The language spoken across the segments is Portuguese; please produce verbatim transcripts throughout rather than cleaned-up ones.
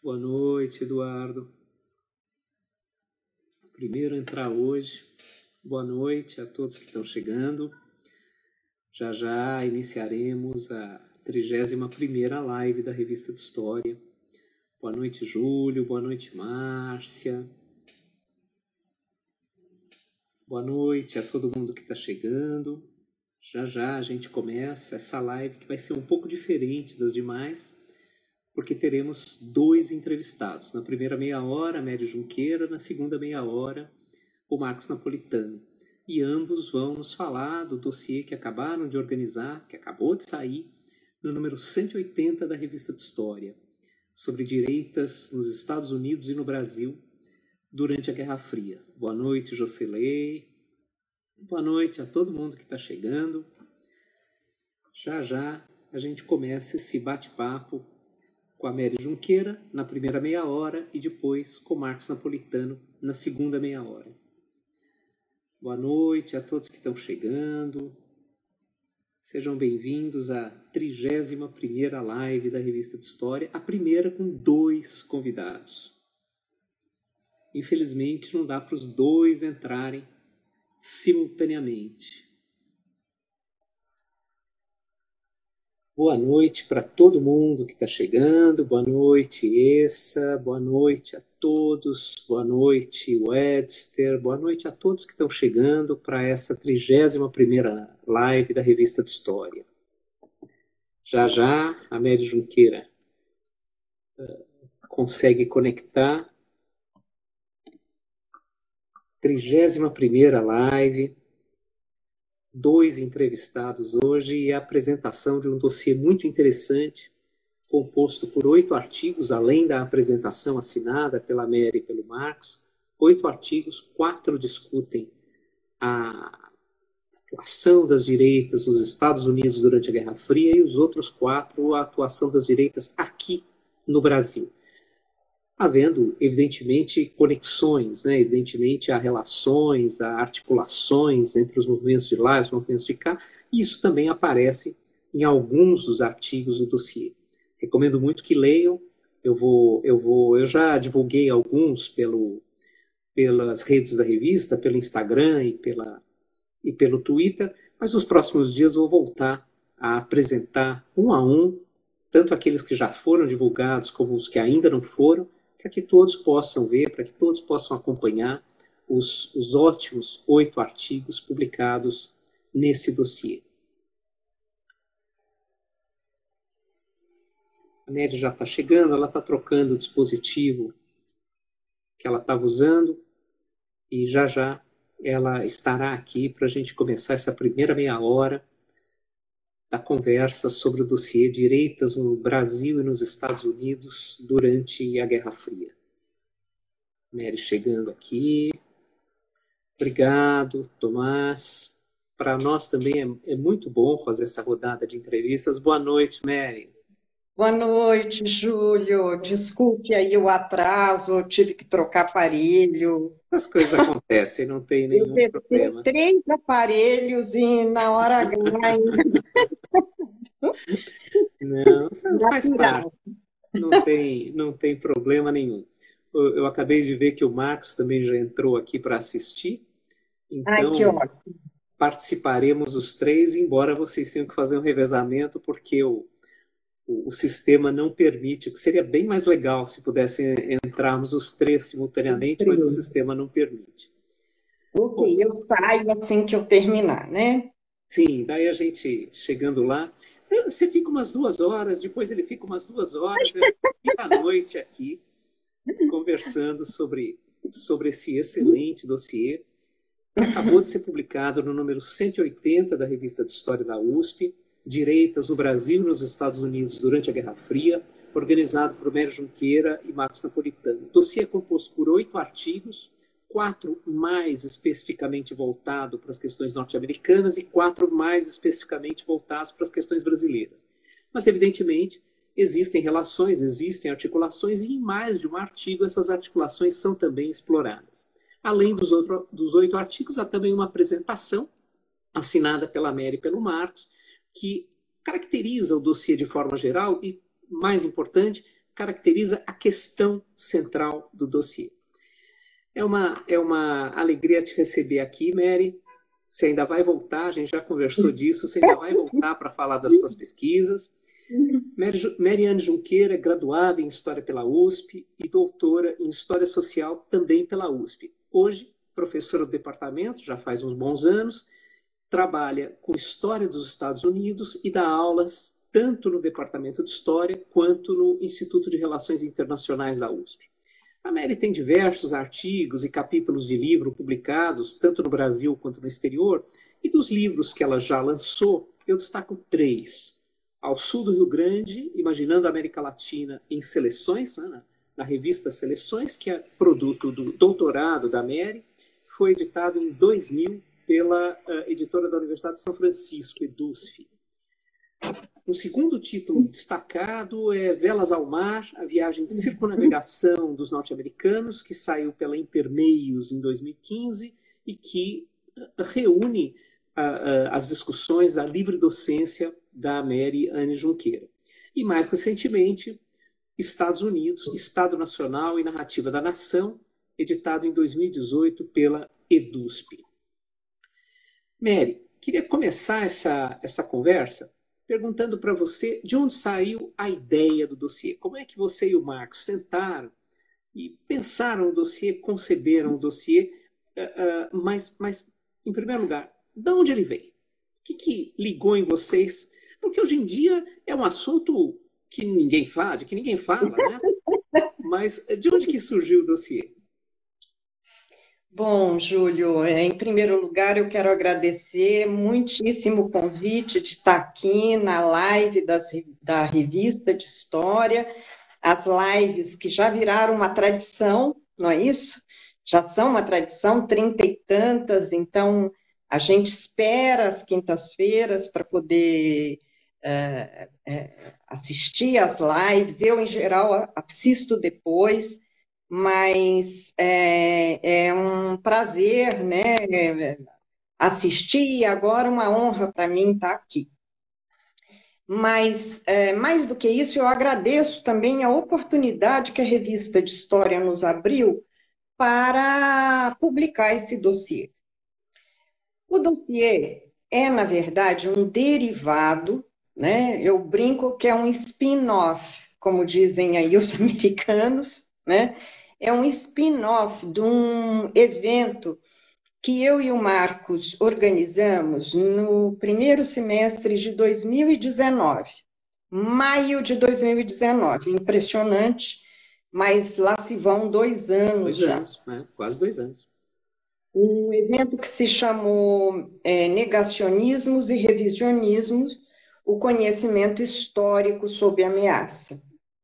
Boa noite, Eduardo. Primeiro a entrar hoje. Boa noite a todos que estão chegando. Já já iniciaremos a trigésima primeira live da Revista de História. Boa noite, Júlio. Boa noite, Márcia. Boa noite a todo mundo que está chegando. Já já a gente começa essa live que vai ser um pouco diferente das demais, porque teremos dois entrevistados. Na primeira meia hora, a Mary Junqueira, na segunda meia hora, o Marcos Napolitano. E ambos vão nos falar do dossiê que acabaram de organizar, que acabou de sair, no número cento e oitenta da Revista de História, sobre direitas nos Estados Unidos e no Brasil durante a Guerra Fria. Boa noite, Jocelei. Boa noite a todo mundo que está chegando. Já já a gente começa esse bate-papo com a Mary Junqueira na primeira meia hora e depois com o Marcos Napolitano na segunda meia hora. Boa noite a todos que estão chegando. Sejam bem-vindos à trigésima primeira live da Revista de História, a primeira com dois convidados. Infelizmente não dá para os dois entrarem simultaneamente. Boa noite para todo mundo que está chegando. Boa noite, Essa. Boa noite a todos. Boa noite, Wedster. Boa noite a todos que estão chegando para essa trigésima primeira live da Revista de História. Já já a Mary Junqueira uh, consegue conectar. trigésima primeira live. Dois entrevistados hoje e a apresentação de um dossiê muito interessante, composto por oito artigos, além da apresentação assinada pela Mary e pelo Marcos. Oito artigos, quatro discutem a atuação das direitas nos Estados Unidos durante a Guerra Fria e os outros quatro, a atuação das direitas aqui no Brasil. Havendo, evidentemente, conexões, né? Evidentemente, há relações, há articulações entre os movimentos de lá e os movimentos de cá, e isso também aparece em alguns dos artigos do dossiê. Recomendo muito que leiam. Eu, vou, eu, vou, eu já divulguei alguns pelo, pelas redes da revista, pelo Instagram e, pela, e pelo Twitter, mas nos próximos dias vou voltar a apresentar um a um, tanto aqueles que já foram divulgados como os que ainda não foram, para que todos possam ver, para que todos possam acompanhar os, os ótimos oito artigos publicados nesse dossiê. A Mary já está chegando, ela está trocando o dispositivo que ela estava usando e já já ela estará aqui para a gente começar essa primeira meia hora da conversa sobre o dossiê Direitas no Brasil e nos Estados Unidos durante a Guerra Fria. Mary chegando aqui. Obrigado, Tomás. Para nós também é, é muito bom fazer essa rodada de entrevistas. Boa noite, Mary. Boa noite, Júlio. Desculpe aí o atraso, eu tive que trocar aparelho. As coisas acontecem, não tem nenhum eu problema. Três aparelhos e na hora H ainda. Não, isso não faz parte. Não tem, não tem problema nenhum. Eu, eu acabei de ver que o Marcos também já entrou aqui para assistir. Então, Ai, que ótimo. Participaremos os três, embora vocês tenham que fazer um revezamento, porque o, o, o sistema não permite, o que seria bem mais legal se pudessem entrarmos os três simultaneamente, mas o sistema não permite. Ok, Bom, eu saio assim que eu terminar, né? Sim, daí a gente chegando lá, você fica umas duas horas, depois ele fica umas duas horas, eu fico à noite aqui, conversando sobre, sobre esse excelente dossiê, que acabou de ser publicado no número cento e oitenta da Revista de História da U S P, Direitas no Brasil e nos Estados Unidos durante a Guerra Fria, organizado por Mary Junqueira e Marcos Napolitano. O dossiê é composto por oito artigos, quatro mais especificamente voltados para as questões norte-americanas e quatro mais especificamente voltados para as questões brasileiras. Mas, evidentemente, existem relações, existem articulações, e em mais de um artigo essas articulações são também exploradas. Além dos, outro, dos oito artigos, há também uma apresentação assinada pela Mary e pelo Marcos, que caracteriza o dossiê de forma geral e, mais importante, caracteriza a questão central do dossiê. É uma, é uma alegria te receber aqui, Mary. Você ainda vai voltar, a gente já conversou disso, você ainda vai voltar para falar das suas pesquisas. Mary, Mariane Junqueira é graduada em História pela U S P e doutora em História Social também pela U S P. Hoje, professora do departamento, já faz uns bons anos, trabalha com História dos Estados Unidos e dá aulas tanto no Departamento de História quanto no Instituto de Relações Internacionais da U S P. A Mary tem diversos artigos e capítulos de livro publicados, tanto no Brasil quanto no exterior, e dos livros que ela já lançou, eu destaco três. Ao Sul do Rio Grande, Imaginando a América Latina em Seleções, né, na, na revista Seleções, que é produto do doutorado da Mary, foi editado em dois mil pela uh, editora da Universidade de São Francisco, EDUSF. O segundo título destacado é Velas ao Mar, a viagem de circunnavegação dos norte-americanos, que saiu pela Intermeios em dois mil e quinze e que uh, reúne uh, uh, as discussões da livre docência da Mary Anne Junqueira. E mais recentemente, Estados Unidos, Estado Nacional e Narrativa da Nação, editado em dois mil e dezoito pela EDUSP. Mary, queria começar essa, essa conversa perguntando para você de onde saiu a ideia do dossiê. Como é que você e o Marcos sentaram e pensaram o dossiê, conceberam o dossiê, uh, uh, mas, mas, em primeiro lugar, de onde ele veio? O que, que ligou em vocês? Porque hoje em dia é um assunto que ninguém fala, de que ninguém fala, né? Mas de onde que surgiu o dossiê? Bom, Júlio, em primeiro lugar eu quero agradecer muitíssimo o convite de estar aqui na live das, da Revista de História, as lives que já viraram uma tradição, não é isso? Já são uma tradição, trinta e tantas, então a gente espera as quintas-feiras para poder é, é, assistir às lives, eu em geral assisto depois, mas é, é um prazer, né, assistir, e agora uma honra para mim estar aqui. Mas, é, mais do que isso, eu agradeço também a oportunidade que a Revista de História nos abriu para publicar esse dossiê. O dossiê é, na verdade, um derivado, né, eu brinco que é um spin-off, como dizem aí os americanos, né? É um spin-off de um evento que eu e o Marcos organizamos no primeiro semestre de dois mil e dezenove, maio de dois mil e dezenove. Impressionante, mas lá se vão dois anos dois já. Anos, né? Quase dois anos. Um evento que se chamou é, Negacionismos e Revisionismos, o conhecimento histórico sob ameaça.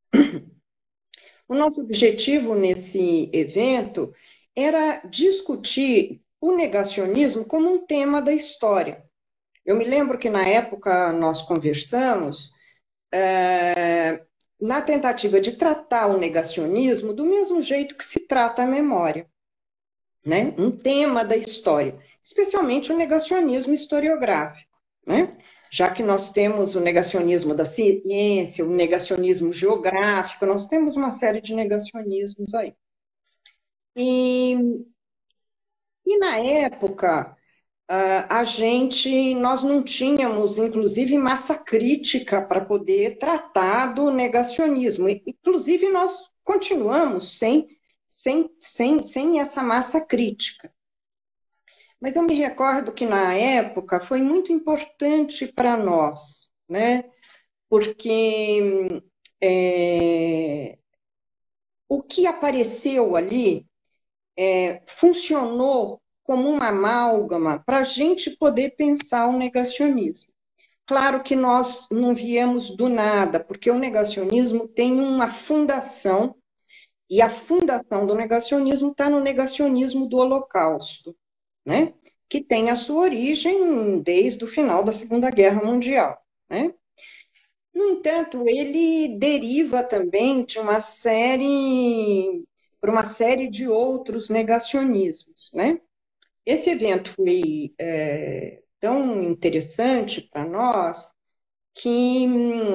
O nosso objetivo nesse evento era discutir o negacionismo como um tema da história. Eu me lembro que na época nós conversamos é, na tentativa de tratar o negacionismo do mesmo jeito que se trata a memória, né? Um tema da história, especialmente o negacionismo historiográfico, né? Já que nós temos o negacionismo da ciência, o negacionismo geográfico, nós temos uma série de negacionismos aí. E, e na época, a gente, nós não tínhamos, inclusive, massa crítica para poder tratar do negacionismo. Inclusive, nós continuamos sem, sem, sem, sem essa massa crítica. Mas eu me recordo que, na época, foi muito importante para nós, né? Porque é, o que apareceu ali é, funcionou como uma amálgama para a gente poder pensar o negacionismo. Claro que nós não viemos do nada, porque o negacionismo tem uma fundação, e a fundação do negacionismo está no negacionismo do Holocausto, né? Que tem a sua origem desde o final da Segunda Guerra Mundial, né? No entanto, ele deriva também de uma série, por uma série de outros negacionismos, né? Esse evento foi é, tão interessante para nós que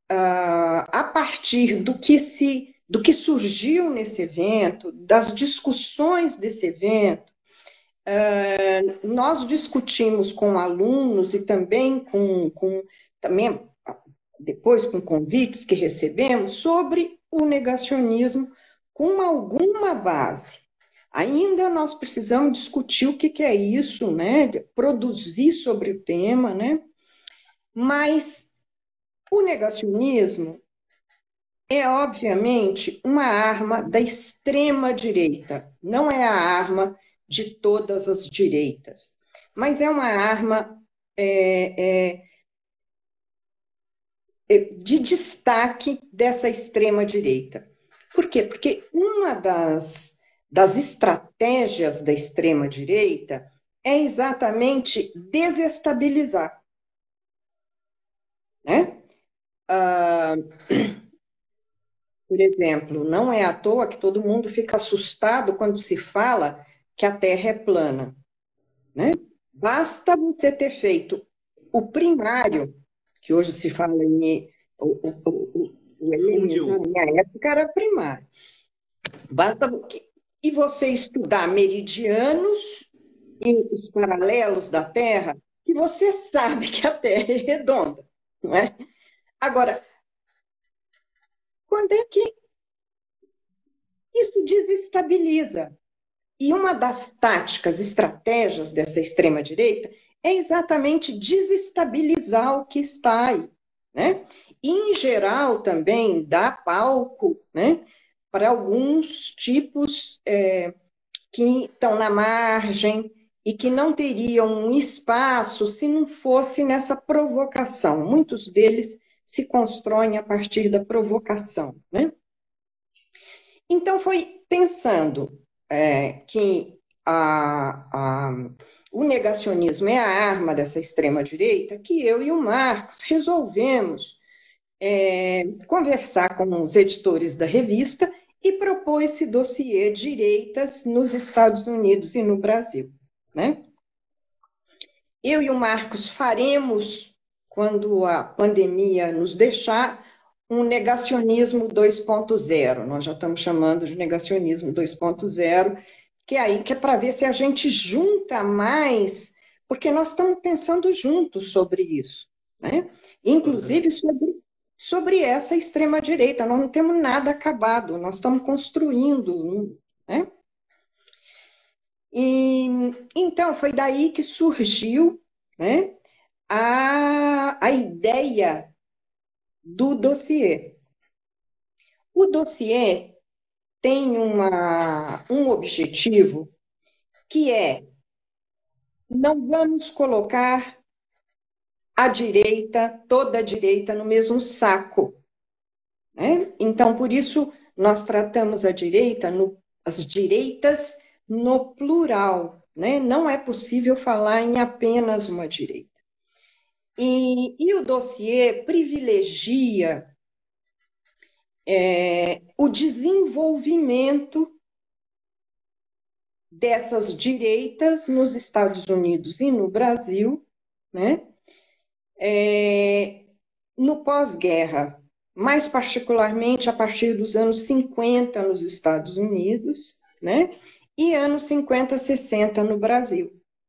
uh, a partir do que se, do que surgiu nesse evento, das discussões desse evento, uh, nós discutimos com alunos e também com, com também depois com convites que recebemos sobre o negacionismo com alguma base. Ainda nós precisamos discutir o que, que é isso, né? Produzir sobre o tema, né? Mas o negacionismo é, obviamente, uma arma da extrema-direita, não é a arma de todas as direitas, mas é uma arma é, é, de destaque dessa extrema-direita. Por quê? Porque uma das, das estratégias da extrema-direita é exatamente desestabilizar, né? Ah, por exemplo, não é à toa que todo mundo fica assustado quando se fala que a Terra é plana, né? Basta você ter feito o primário, que hoje se fala em o, o, o, o elementar, na minha época era primário. Basta que, e você estudar meridianos e os paralelos da Terra, que você sabe que a Terra é redonda, não é? Agora, quando é que isso desestabiliza? E uma das táticas, estratégias dessa extrema-direita é exatamente desestabilizar o que está aí, né? E, em geral, também dá palco, né, para alguns tipos é, que estão na margem e que não teriam um espaço se não fosse nessa provocação. Muitos deles se constroem a partir da provocação, né? Então, foi pensando é, que a, a, o negacionismo é a arma dessa extrema-direita que eu e o Marcos resolvemos é, conversar com os editores da revista e propor esse dossiê Direitas nos Estados Unidos e no Brasil, né? Eu e o Marcos faremos, quando a pandemia nos deixar, um negacionismo dois ponto zero. Nós já estamos chamando de negacionismo dois ponto zero, que é aí que é para ver se a gente junta mais, porque nós estamos pensando juntos sobre isso, né? Inclusive sobre, sobre essa extrema-direita. Nós não temos nada acabado, nós estamos construindo, né? E, então, foi daí que surgiu, né, a, a ideia do dossiê. O dossiê tem uma, um objetivo que é: não vamos colocar a direita, toda a direita, no mesmo saco, né? Então, por isso, nós tratamos a direita, no, as direitas no plural, né? Não é possível falar em apenas uma direita. E, e o dossiê privilegia é, o desenvolvimento dessas direitas nos Estados Unidos e no Brasil, né? É, no pós-guerra, mais particularmente a partir dos anos cinquenta nos Estados Unidos, né? E anos cinquenta, sessenta no Brasil.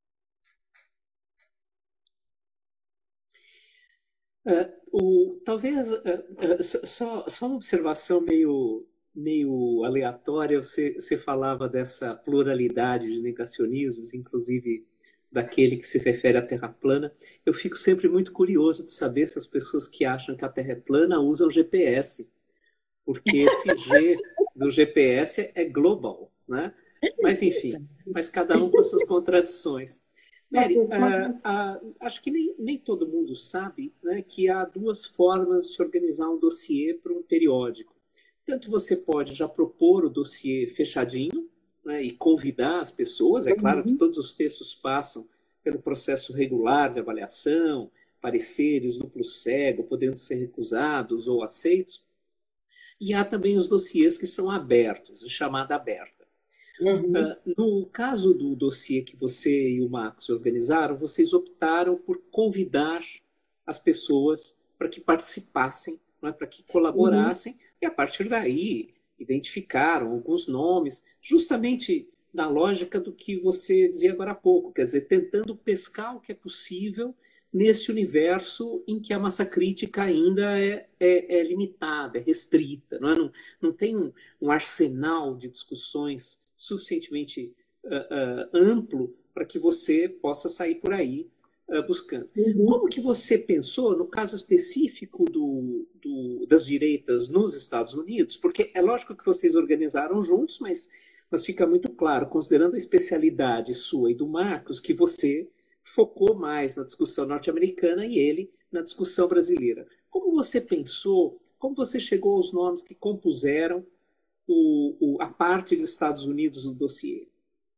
Uh, o, talvez, uh, uh, só, só uma observação meio, meio aleatória, você, você falava dessa pluralidade de negacionismos, inclusive daquele que se refere à Terra plana. Eu fico sempre muito curioso de saber se as pessoas que acham que a Terra é plana usam G P S, porque esse G do G P S é global, né? Mas enfim, mas cada um com as suas contradições. Mary, uh, uh, acho que nem, nem todo mundo sabe, né, que há duas formas de se organizar um dossiê para um periódico. Tanto você pode já propor o dossiê fechadinho, né, e convidar as pessoas. É claro que todos os textos passam pelo processo regular de avaliação, pareceres duplo cego, podendo ser recusados ou aceitos. E há também os dossiês que são abertos, de chamada aberta. Uhum. Uh, no caso do dossiê que você e o Marcos organizaram, vocês optaram por convidar as pessoas para que participassem, não é, para que Uhum. colaborassem, e a partir daí identificaram alguns nomes, justamente na lógica do que você dizia agora há pouco, quer dizer, tentando pescar o que é possível nesse universo em que a massa crítica ainda é, é, é limitada, é restrita, não, é? Não, não tem um, um arsenal de discussões suficientemente uh, uh, amplo para que você possa sair por aí uh, buscando. Uhum. Como que você pensou no caso específico do, do, das direitas nos Estados Unidos? Porque é lógico que vocês organizaram juntos, mas, mas fica muito claro, considerando a especialidade sua e do Marcos, que você focou mais na discussão norte-americana e ele na discussão brasileira. Como você pensou, como você chegou aos nomes que compuseram o, o, a parte dos Estados Unidos do dossiê?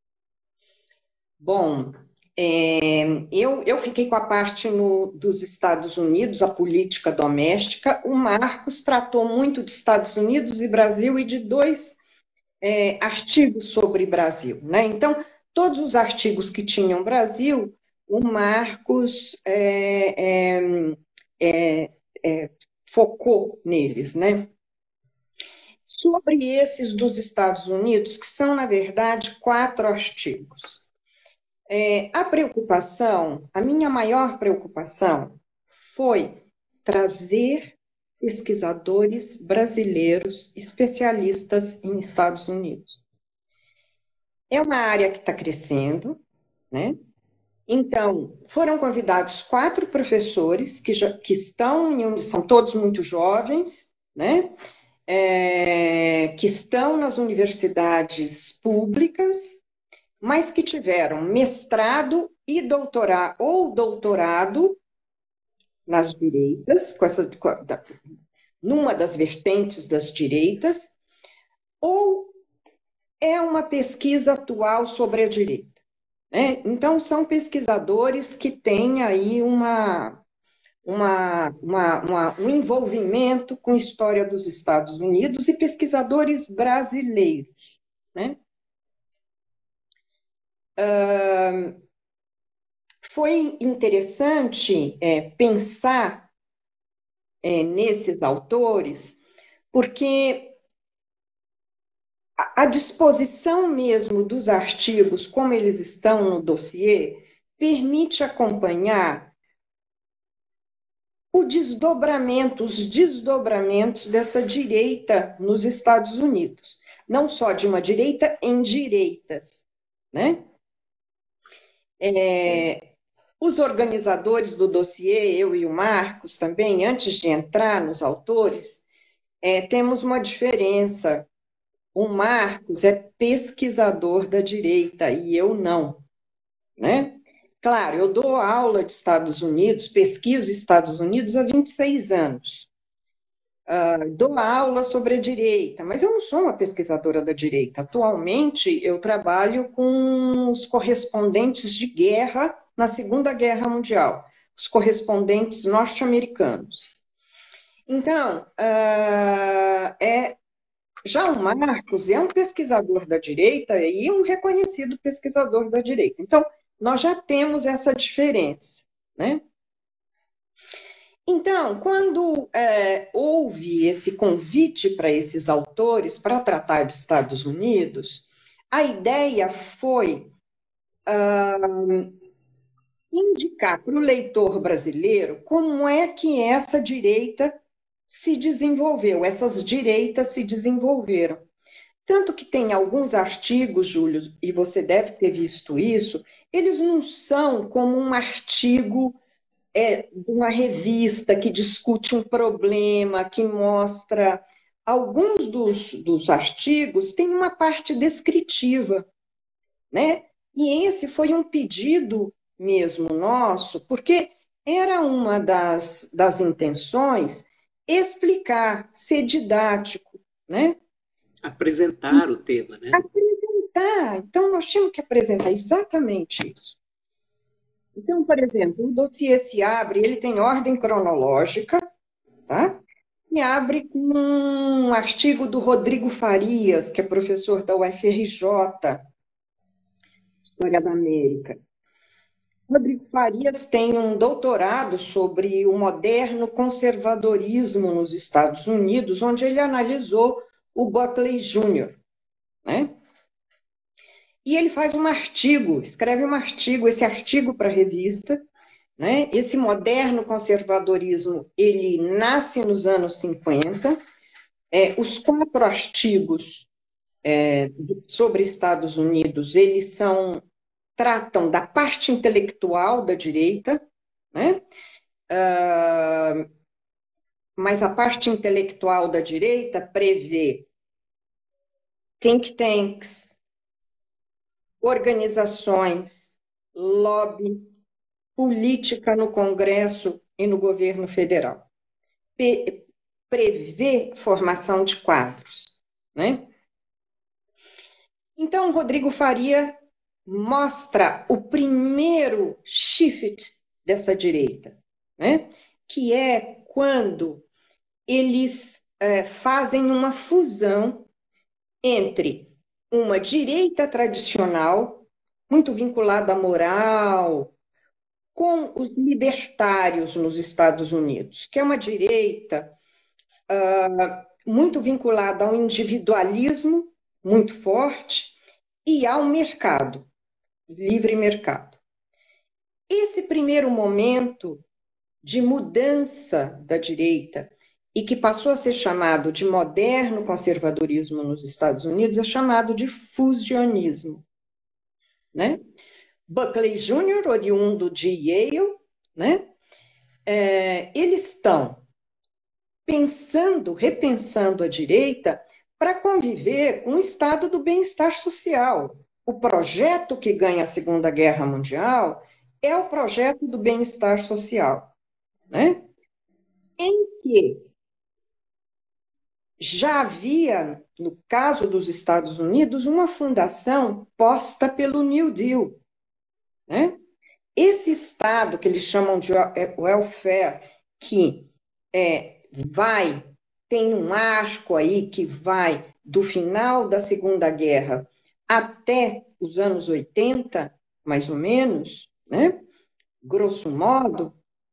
Bom, é, eu, eu fiquei com a parte no, dos Estados Unidos, a política doméstica. O Marcos tratou muito de Estados Unidos e Brasil e de dois é, artigos sobre Brasil, né? Então, todos os artigos que tinham Brasil, o Marcos é, é, é, é, focou neles, né? Sobre esses dos Estados Unidos, que são, na verdade, quatro artigos. É, a preocupação, a minha maior preocupação foi trazer pesquisadores brasileiros especialistas em Estados Unidos. É uma área que está crescendo, né? Então, foram convidados quatro professores que, já, que estão, em, são todos muito jovens, né? É, que estão nas universidades públicas, mas que tiveram mestrado e doutorado, ou doutorado nas direitas, com essa, com a, da, numa das vertentes das direitas, ou é uma pesquisa atual sobre a direita. Né? Então, são pesquisadores que têm aí uma, uma, uma, uma, um envolvimento com a história dos Estados Unidos e pesquisadores brasileiros. Né? Uh, foi interessante é, pensar é, nesses autores, porque a, a disposição mesmo dos artigos, como eles estão no dossiê, permite acompanhar o desdobramento, os desdobramentos dessa direita nos Estados Unidos. Não só de uma direita em direitas, né? É, os organizadores do dossiê, eu e o Marcos também, antes de entrar nos autores, é, temos uma diferença. O Marcos é pesquisador da direita e eu não, né? Claro, eu dou aula de Estados Unidos, pesquiso Estados Unidos há vinte e seis anos. Uh, dou aula sobre a direita, mas eu não sou uma pesquisadora da direita. Atualmente, eu trabalho com os correspondentes de guerra na Segunda Guerra Mundial, os correspondentes norte-americanos. Então, uh, é, já o Marcos é um pesquisador da direita e um reconhecido pesquisador da direita. Então, nós já temos essa diferença, né? Então, quando é, houve esse convite para esses autores para tratar de Estados Unidos, a ideia foi uh, indicar para o leitor brasileiro como é que essa direita se desenvolveu, essas direitas se desenvolveram. Tanto que tem alguns artigos, Júlio, e você deve ter visto isso, eles não são como um artigo é, de uma revista que discute um problema, que mostra. Alguns dos, dos artigos têm uma parte descritiva, né? E esse foi um pedido mesmo nosso, porque era uma das, das intenções explicar, ser didático, né? Apresentar o tema, né? Apresentar. Então, nós tínhamos que apresentar exatamente isso. Então, por exemplo, o dossiê se abre, ele tem ordem cronológica, tá? E abre com um artigo do Rodrigo Farias, que é professor da U F R J, História da América. Rodrigo Farias tem um doutorado sobre o moderno conservadorismo nos Estados Unidos, onde ele analisou o Buckley Júnior, né? E ele faz um artigo, escreve um artigo, esse artigo para a revista, né? Esse moderno conservadorismo, ele nasce nos anos cinquenta. É, os quatro artigos é, sobre Estados Unidos, eles são, tratam da parte intelectual da direita, né? Uh, mas a parte intelectual da direita prevê think tanks, organizações, lobby, política no Congresso e no governo federal. Pe- prevê formação de quadros, né? Então, Rodrigo Faria mostra o primeiro shift dessa direita, né? Que é quando eles é, fazem uma fusão entre uma direita tradicional, muito vinculada à moral, com os libertários nos Estados Unidos, que é uma direita uh, muito vinculada ao individualismo, muito forte, e ao mercado, livre mercado. Esse primeiro momento de mudança da direita, e que passou a ser chamado de moderno conservadorismo nos Estados Unidos, é chamado de fusionismo, né? Buckley Júnior, oriundo de Yale, né? É, eles estão pensando, repensando a direita para conviver com o estado do bem-estar social. O projeto que ganha a Segunda Guerra Mundial é o projeto do bem-estar social, né? Em que já havia, no caso dos Estados Unidos, uma fundação posta pelo New Deal, né? Esse Estado, que eles chamam de welfare, que é, vai, tem um arco aí que vai do final da Segunda Guerra até os anos oitenta, mais ou menos, né? Grosso modo,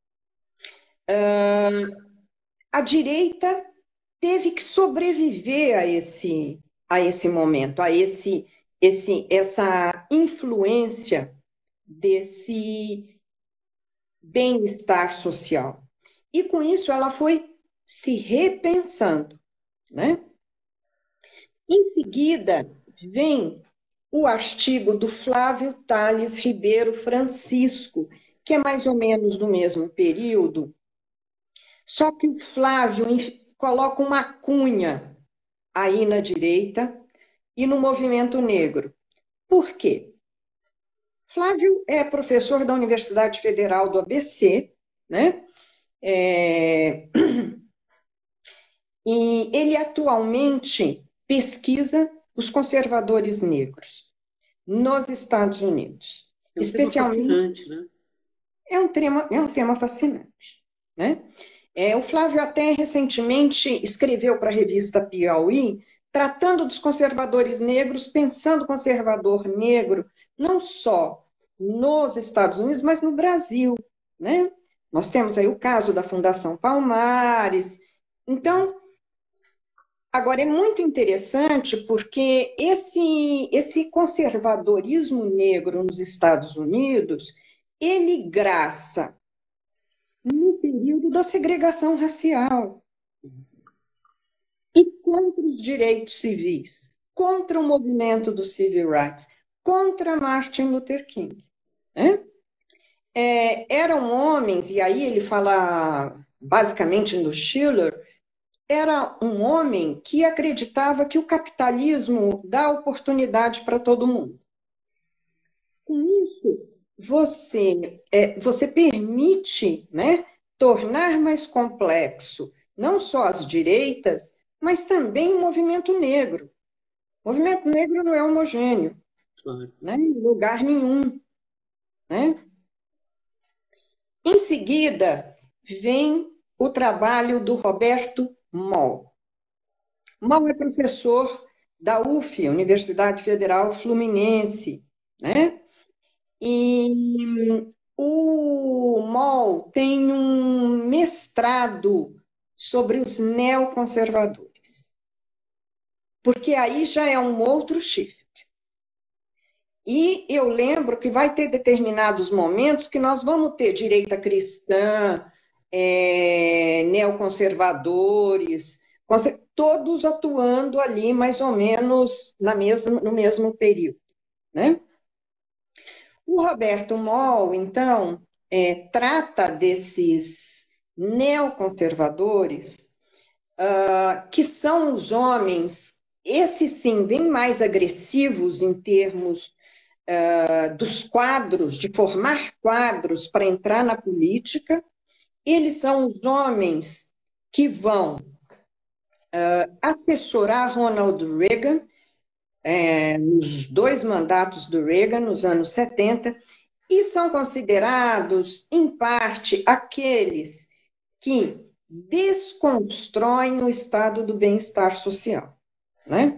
uh, a direita teve que sobreviver a esse, a esse momento, a esse, esse, essa influência desse bem-estar social. E com isso ela foi se repensando, né? Em seguida, vem o artigo do Flávio Tales Ribeiro Francisco, que é mais ou menos do mesmo período, só que o Flávio coloca uma cunha aí na direita e no movimento negro. Por quê? Flávio é professor da Universidade Federal do A B C, né? É... E ele atualmente pesquisa os conservadores negros nos Estados Unidos. É um especialmente... tema fascinante, né? É um tema, é um tema fascinante, né? É, o Flávio até recentemente escreveu para a revista Piauí, tratando dos conservadores negros, pensando conservador negro, não só nos Estados Unidos, mas no Brasil, né? Nós temos aí o caso da Fundação Palmares. Então, agora é muito interessante porque esse, esse conservadorismo negro nos Estados Unidos, ele graça no período da segregação racial e contra os direitos civis, contra o movimento do Civil Rights, contra Martin Luther King, né? É, eram homens, e aí ele fala basicamente no Schiller, era um homem que acreditava que o capitalismo dá oportunidade para todo mundo. Com isso, você, é, você permite, né, tornar mais complexo não só as direitas, mas também o movimento negro. O movimento negro não é homogêneo, Claro. né, em lugar nenhum, né? Em seguida, vem o trabalho do Roberto Moll. Moll é professor da U F, Universidade Federal Fluminense, né? E O Moll tem um mestrado sobre os neoconservadores, porque aí já é um outro shift. E eu lembro que vai ter determinados momentos que nós vamos ter direita cristã, é, neoconservadores, todos atuando ali mais ou menos na mesma, no mesmo período, né? O Roberto Moll, então, é, trata desses neoconservadores, uh, que são os homens, esses sim, bem mais agressivos em termos uh, dos quadros, de formar quadros para entrar na política. Eles são os homens que vão uh, assessorar Ronald Reagan, é, nos dois mandatos do Reagan, nos anos setenta, e são considerados, em parte, aqueles que desconstroem o estado do bem-estar social, né?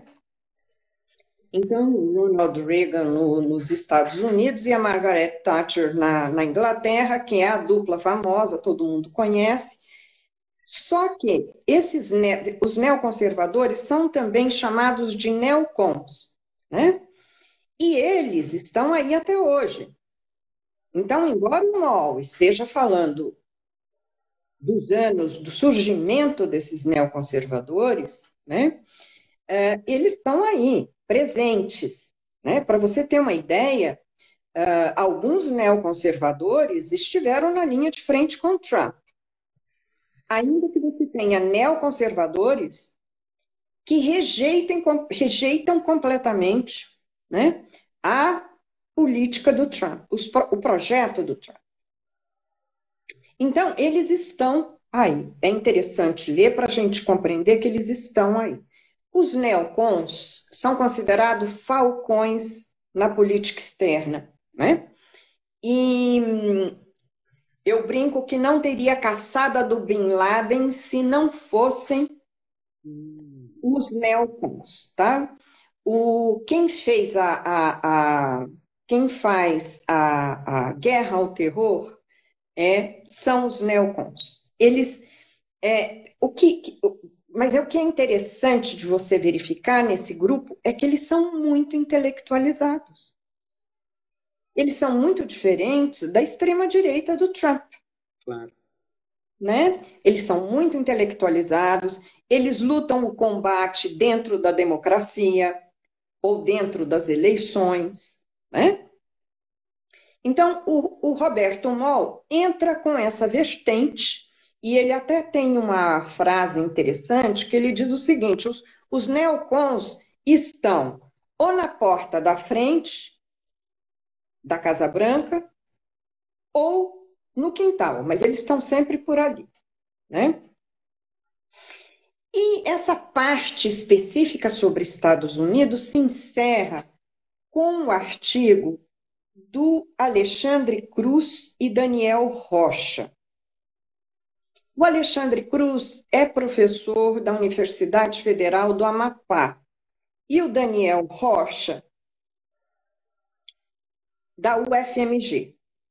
Então, Ronald Reagan no, nos Estados Unidos e a Margaret Thatcher na, na Inglaterra, que é a dupla famosa, todo mundo conhece. Só que esses os neoconservadores são também chamados de neocons, né? E eles estão aí até hoje. Então, embora o Moll esteja falando dos anos do surgimento desses neoconservadores, né? É, eles estão aí, presentes, né? Para você ter uma ideia, uh, alguns neoconservadores estiveram na linha de frente com Trump. Ainda que você tenha neoconservadores que rejeitem, rejeitam completamente, né, a política do Trump, os, o projeto do Trump. Então, eles estão aí. É interessante ler para a gente compreender que eles estão aí. Os neocons são considerados falcões na política externa, né? E eu brinco que não teria caçada do Bin Laden se não fossem os neocons, tá? O, quem fez a, a, a quem faz a, a guerra ao terror é, são os neocons. Eles, é, o que, mas é o que é interessante de você verificar nesse grupo é que eles são muito intelectualizados. Eles são muito diferentes da extrema-direita do Trump. Claro. Né? Eles são muito intelectualizados, eles lutam o combate dentro da democracia ou dentro das eleições, né? Então, o, o Roberto Moll entra com essa vertente e ele até tem uma frase interessante que ele diz o seguinte: os, os neocons estão ou na porta da frente da Casa Branca ou no quintal, mas eles estão sempre por ali, né? E essa parte específica sobre Estados Unidos se encerra com o artigo do Alexandre Cruz e Daniel Rocha. O Alexandre Cruz é professor da Universidade Federal do Amapá e o Daniel Rocha da U F M G.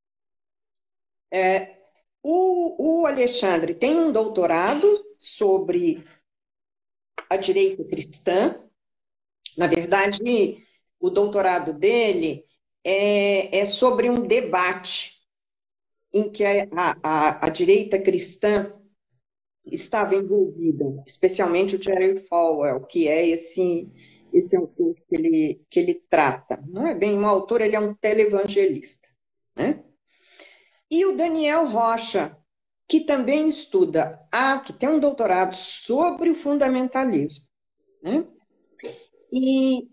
É, o, o Alexandre tem um doutorado sobre a direita cristã. Na verdade, o doutorado dele é, é sobre um debate em que a, a, a direita cristã estava envolvida, especialmente o Jerry Falwell, que é esse, esse autor que ele, que ele trata. Não é bem um autor, ele é um televangelista, né? E o Daniel Rocha, que também estuda, ah, que tem um doutorado sobre o fundamentalismo, né? E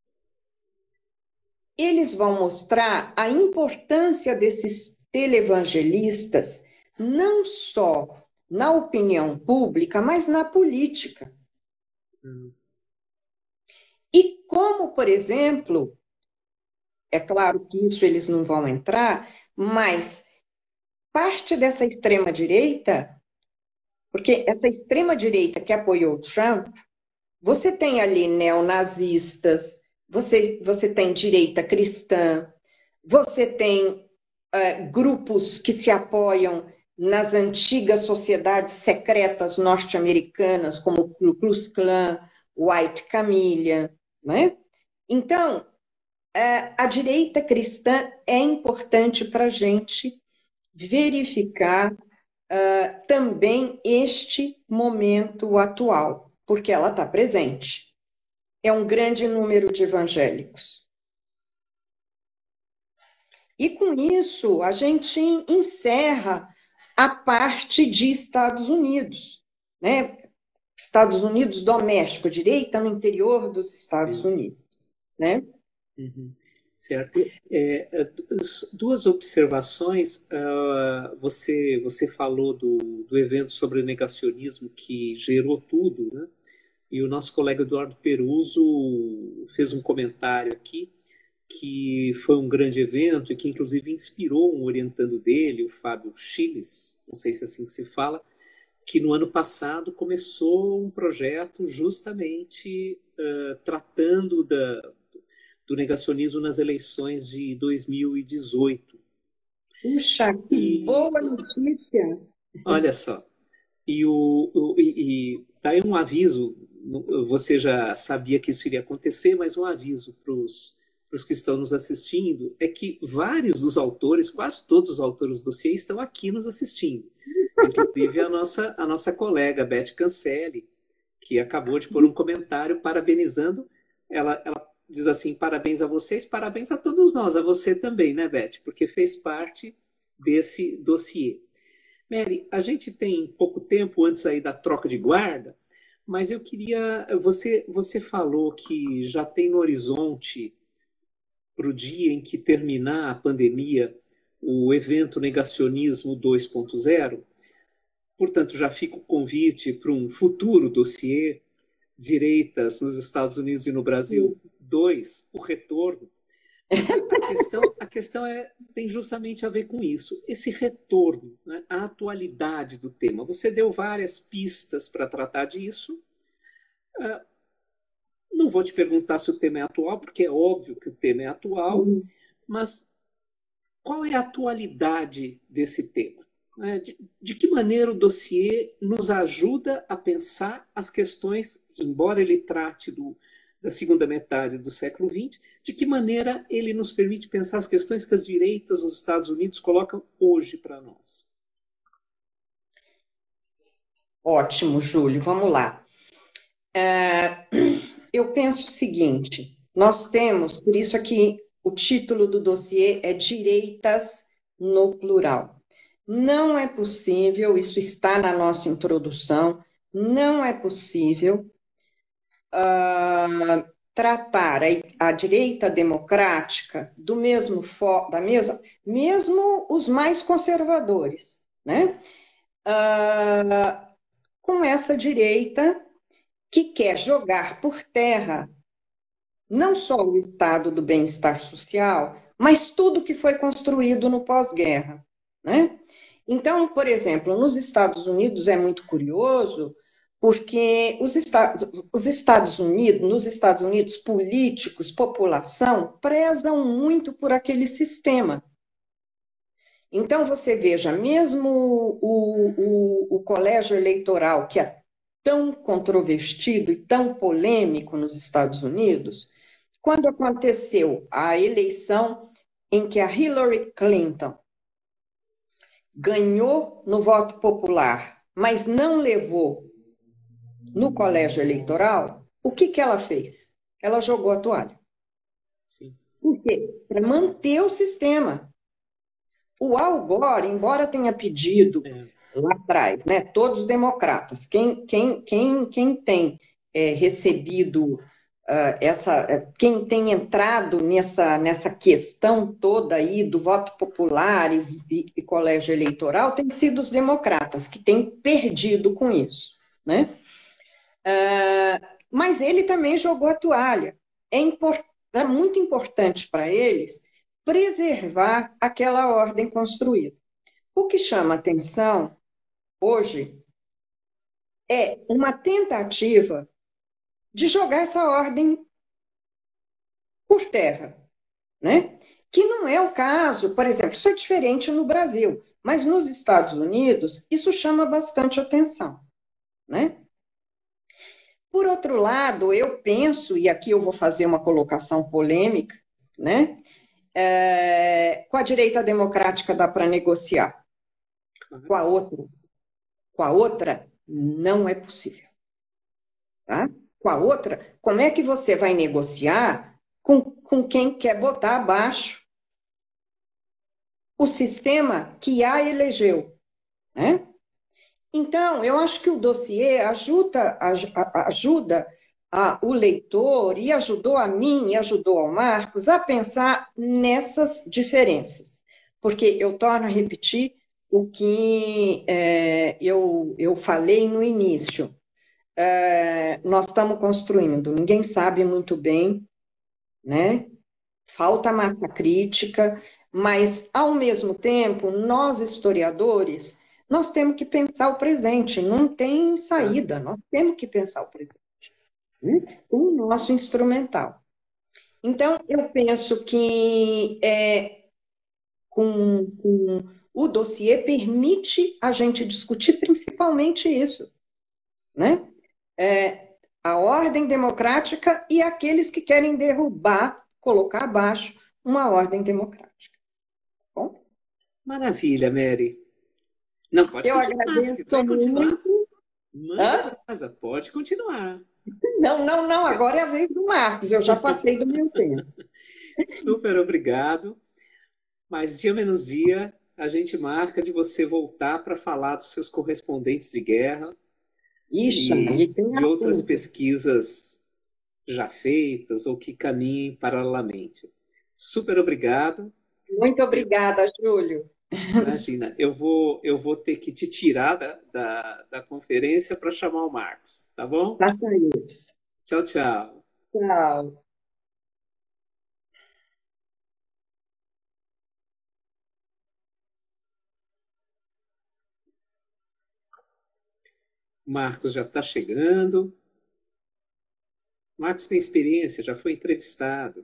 eles vão mostrar a importância desses televangelistas, não só na opinião pública, mas na política. Hum. E como, por exemplo, é claro que isso eles não vão entrar, mas parte dessa extrema-direita, porque essa extrema-direita que apoiou Trump, você tem ali neonazistas, você, você tem direita cristã, você tem uh, grupos que se apoiam nas antigas sociedades secretas norte-americanas, como o Ku Klux Klan, White Camellia, né? Então, uh, a direita cristã é importante para a gente verificar uh, também este momento atual, porque ela está presente. É um grande número de evangélicos. E com isso, a gente encerra a parte de Estados Unidos, né? Estados Unidos doméstico, direita no interior dos Estados Unidos, né? Uhum. Certo. É, duas observações. Uh, você, você falou do, do evento sobre negacionismo que gerou tudo, né? E o nosso colega Eduardo Peruso fez um comentário aqui que foi um grande evento e que inclusive inspirou um orientando dele, o Fábio Chiles, não sei se é assim que se fala, que no ano passado começou um projeto justamente uh, tratando da, do negacionismo nas eleições de dois mil e dezoito. Puxa, que e, boa notícia! Olha só, e, o, o, e, e daí um aviso, você já sabia que isso iria acontecer, mas um aviso para os que estão nos assistindo é que vários dos autores, quase todos os autores do dossiê estão aqui nos assistindo. Inclusive a nossa, a nossa colega Beth Cancelli, que acabou de pôr um comentário parabenizando, ela, ela diz assim, parabéns a vocês, parabéns a todos nós, a você também, né, Beth? Porque fez parte desse dossiê. Mary, a gente tem pouco tempo antes aí da troca de guarda, mas eu queria, você, você falou que já tem no horizonte, para o dia em que terminar a pandemia, o evento Negacionismo dois ponto zero, portanto já fica o convite para um futuro dossiê, Direitas nos Estados Unidos e no Brasil dois, o retorno. Mas a questão, a questão é, tem justamente a ver com isso, esse retorno, né, a atualidade do tema. Você deu várias pistas para tratar disso. Uh, não vou te perguntar se o tema é atual, porque é óbvio que o tema é atual, uhum. Mas qual é a atualidade desse tema? De, de que maneira o dossiê nos ajuda a pensar as questões, embora ele trate do, da segunda metade do século vinte, de que maneira ele nos permite pensar as questões que as direitas nos Estados Unidos colocam hoje para nós? Ótimo, Júlio, vamos lá. É, eu penso o seguinte, nós temos, por isso aqui o título do dossiê é Direitas no plural. Não é possível, isso está na nossa introdução, não é possível uh, tratar a, a direita democrática do mesmo da mesma, mesmo os mais conservadores, né? Uh, com essa direita que quer jogar por terra não só o estado do bem-estar social, mas tudo que foi construído no pós-guerra, né? Então, por exemplo, nos Estados Unidos é muito curioso, porque os Estados, os Estados Unidos, nos Estados Unidos, políticos, população, prezam muito por aquele sistema. Então, você veja, mesmo o, o, o colégio eleitoral, que é tão controvertido e tão polêmico nos Estados Unidos, quando aconteceu a eleição em que a Hillary Clinton ganhou no voto popular, mas não levou no colégio eleitoral, o que, que ela fez? Ela jogou a toalha. Sim. Por quê? Para manter o sistema. O Al Gore, embora tenha pedido é. lá atrás, né, todos os democratas, quem, quem, quem, quem tem é, recebido uh, essa, quem tem entrado nessa, nessa questão toda aí do voto popular e, e, e colégio eleitoral, tem sido os democratas, que têm perdido com isso, né? Uh, mas ele também jogou a toalha. É, import, é muito importante para eles preservar aquela ordem construída. O que chama atenção hoje é uma tentativa de jogar essa ordem por terra, né? Que não é o caso, por exemplo, isso é diferente no Brasil, mas nos Estados Unidos isso chama bastante atenção, né? Por outro lado, eu penso, e aqui eu vou fazer uma colocação polêmica, né? É, com a direita democrática dá para negociar, com a outra, com a outra não é possível, tá? Com a outra, como é que você vai negociar com, com quem quer botar abaixo o sistema que a elegeu, né? Então, eu acho que o dossiê ajuda, ajuda a, o leitor e ajudou a mim e ajudou ao Marcos a pensar nessas diferenças. Porque eu torno a repetir o que é, eu, eu falei no início. É, nós estamos construindo, ninguém sabe muito bem, né? Falta massa crítica, mas, ao mesmo tempo, nós historiadores, nós temos que pensar o presente, não tem saída, nós temos que pensar o presente, né? Com o nosso instrumental. Então, eu penso que é, com, com o dossiê permite a gente discutir principalmente isso, né? É, a ordem democrática e aqueles que querem derrubar, colocar abaixo uma ordem democrática. Bom? Maravilha, Mary. Não, pode Eu continuar. Se quiser agradeço continuar, muito. mande Hã? brasa. Pode continuar. Não, não, não. Agora é a vez do Marcos. Eu já passei do meu tempo. Super obrigado. Mas dia menos dia, a gente marca de você voltar para falar dos seus correspondentes de guerra Ixi, e aí tem de outras assunto. pesquisas já feitas ou que caminhem paralelamente. Super obrigado. Muito obrigada, Júlio. Imagina, eu vou, eu vou ter que te tirar da, da, da conferência para chamar o Marcos, tá bom? Faça isso. Tchau, tchau. Tchau. O Marcos já está chegando. O Marcos tem experiência, já foi entrevistado.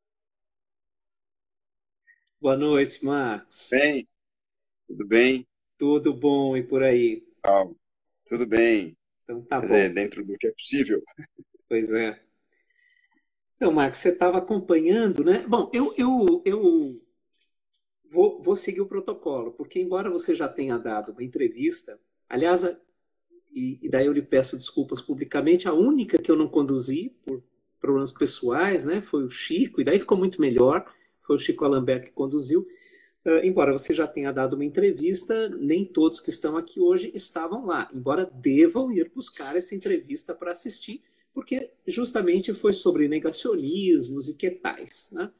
Boa noite, Marcos. Bem, tudo bem? Tudo bom e por aí? Tchau. Tudo bem. Então tá Quer dizer, bom. dentro do que é possível. Pois é. Então, Marcos, você estava acompanhando, né? Bom, eu, eu, eu vou, vou seguir o protocolo, porque embora você já tenha dado uma entrevista, aliás, a- e, e daí eu lhe peço desculpas publicamente, a única que eu não conduzi por problemas pessoais, né, foi o Chico, e daí ficou muito melhor, foi o Chico Alambert que conduziu. Uh, embora você já tenha dado uma entrevista, nem todos que estão aqui hoje estavam lá, embora devam ir buscar essa entrevista para assistir, porque justamente foi sobre negacionismos e que tais, né?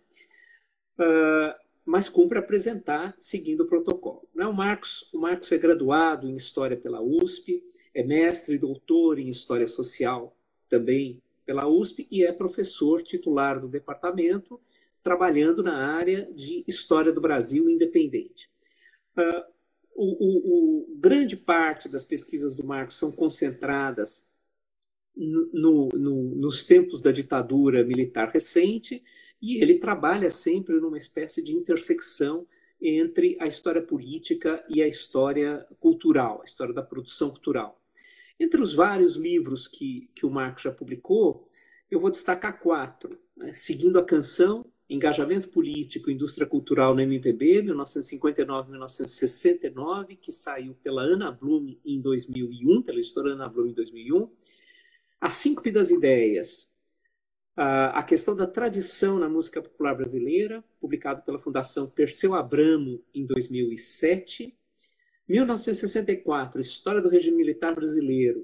Uh, mas cumpre apresentar seguindo o protocolo, né? O Marcos, o Marcos é graduado em História pela U S P, é mestre e doutor em História Social também pela U S P e é professor titular do departamento, trabalhando na área de História do Brasil independente. Uh, o, o, o, grande parte das pesquisas do Marcos são concentradas no, no, nos tempos da ditadura militar recente, e ele trabalha sempre numa espécie de intersecção entre a história política e a história cultural, a história da produção cultural. Entre os vários livros que, que o Marcos já publicou, eu vou destacar quatro, né? Seguindo a Canção, Engajamento Político e Indústria Cultural no M P B, mil novecentos e cinquenta e nove a mil novecentos e sessenta e nove, que saiu pela Ana Blume em dois mil e um, pela editora Ana Blume em dois mil e um. A Síncope das Ideias, a questão da tradição na música popular brasileira, publicado pela Fundação Perseu Abramo em dois mil e sete. mil novecentos e sessenta e quatro, História do Regime Militar Brasileiro,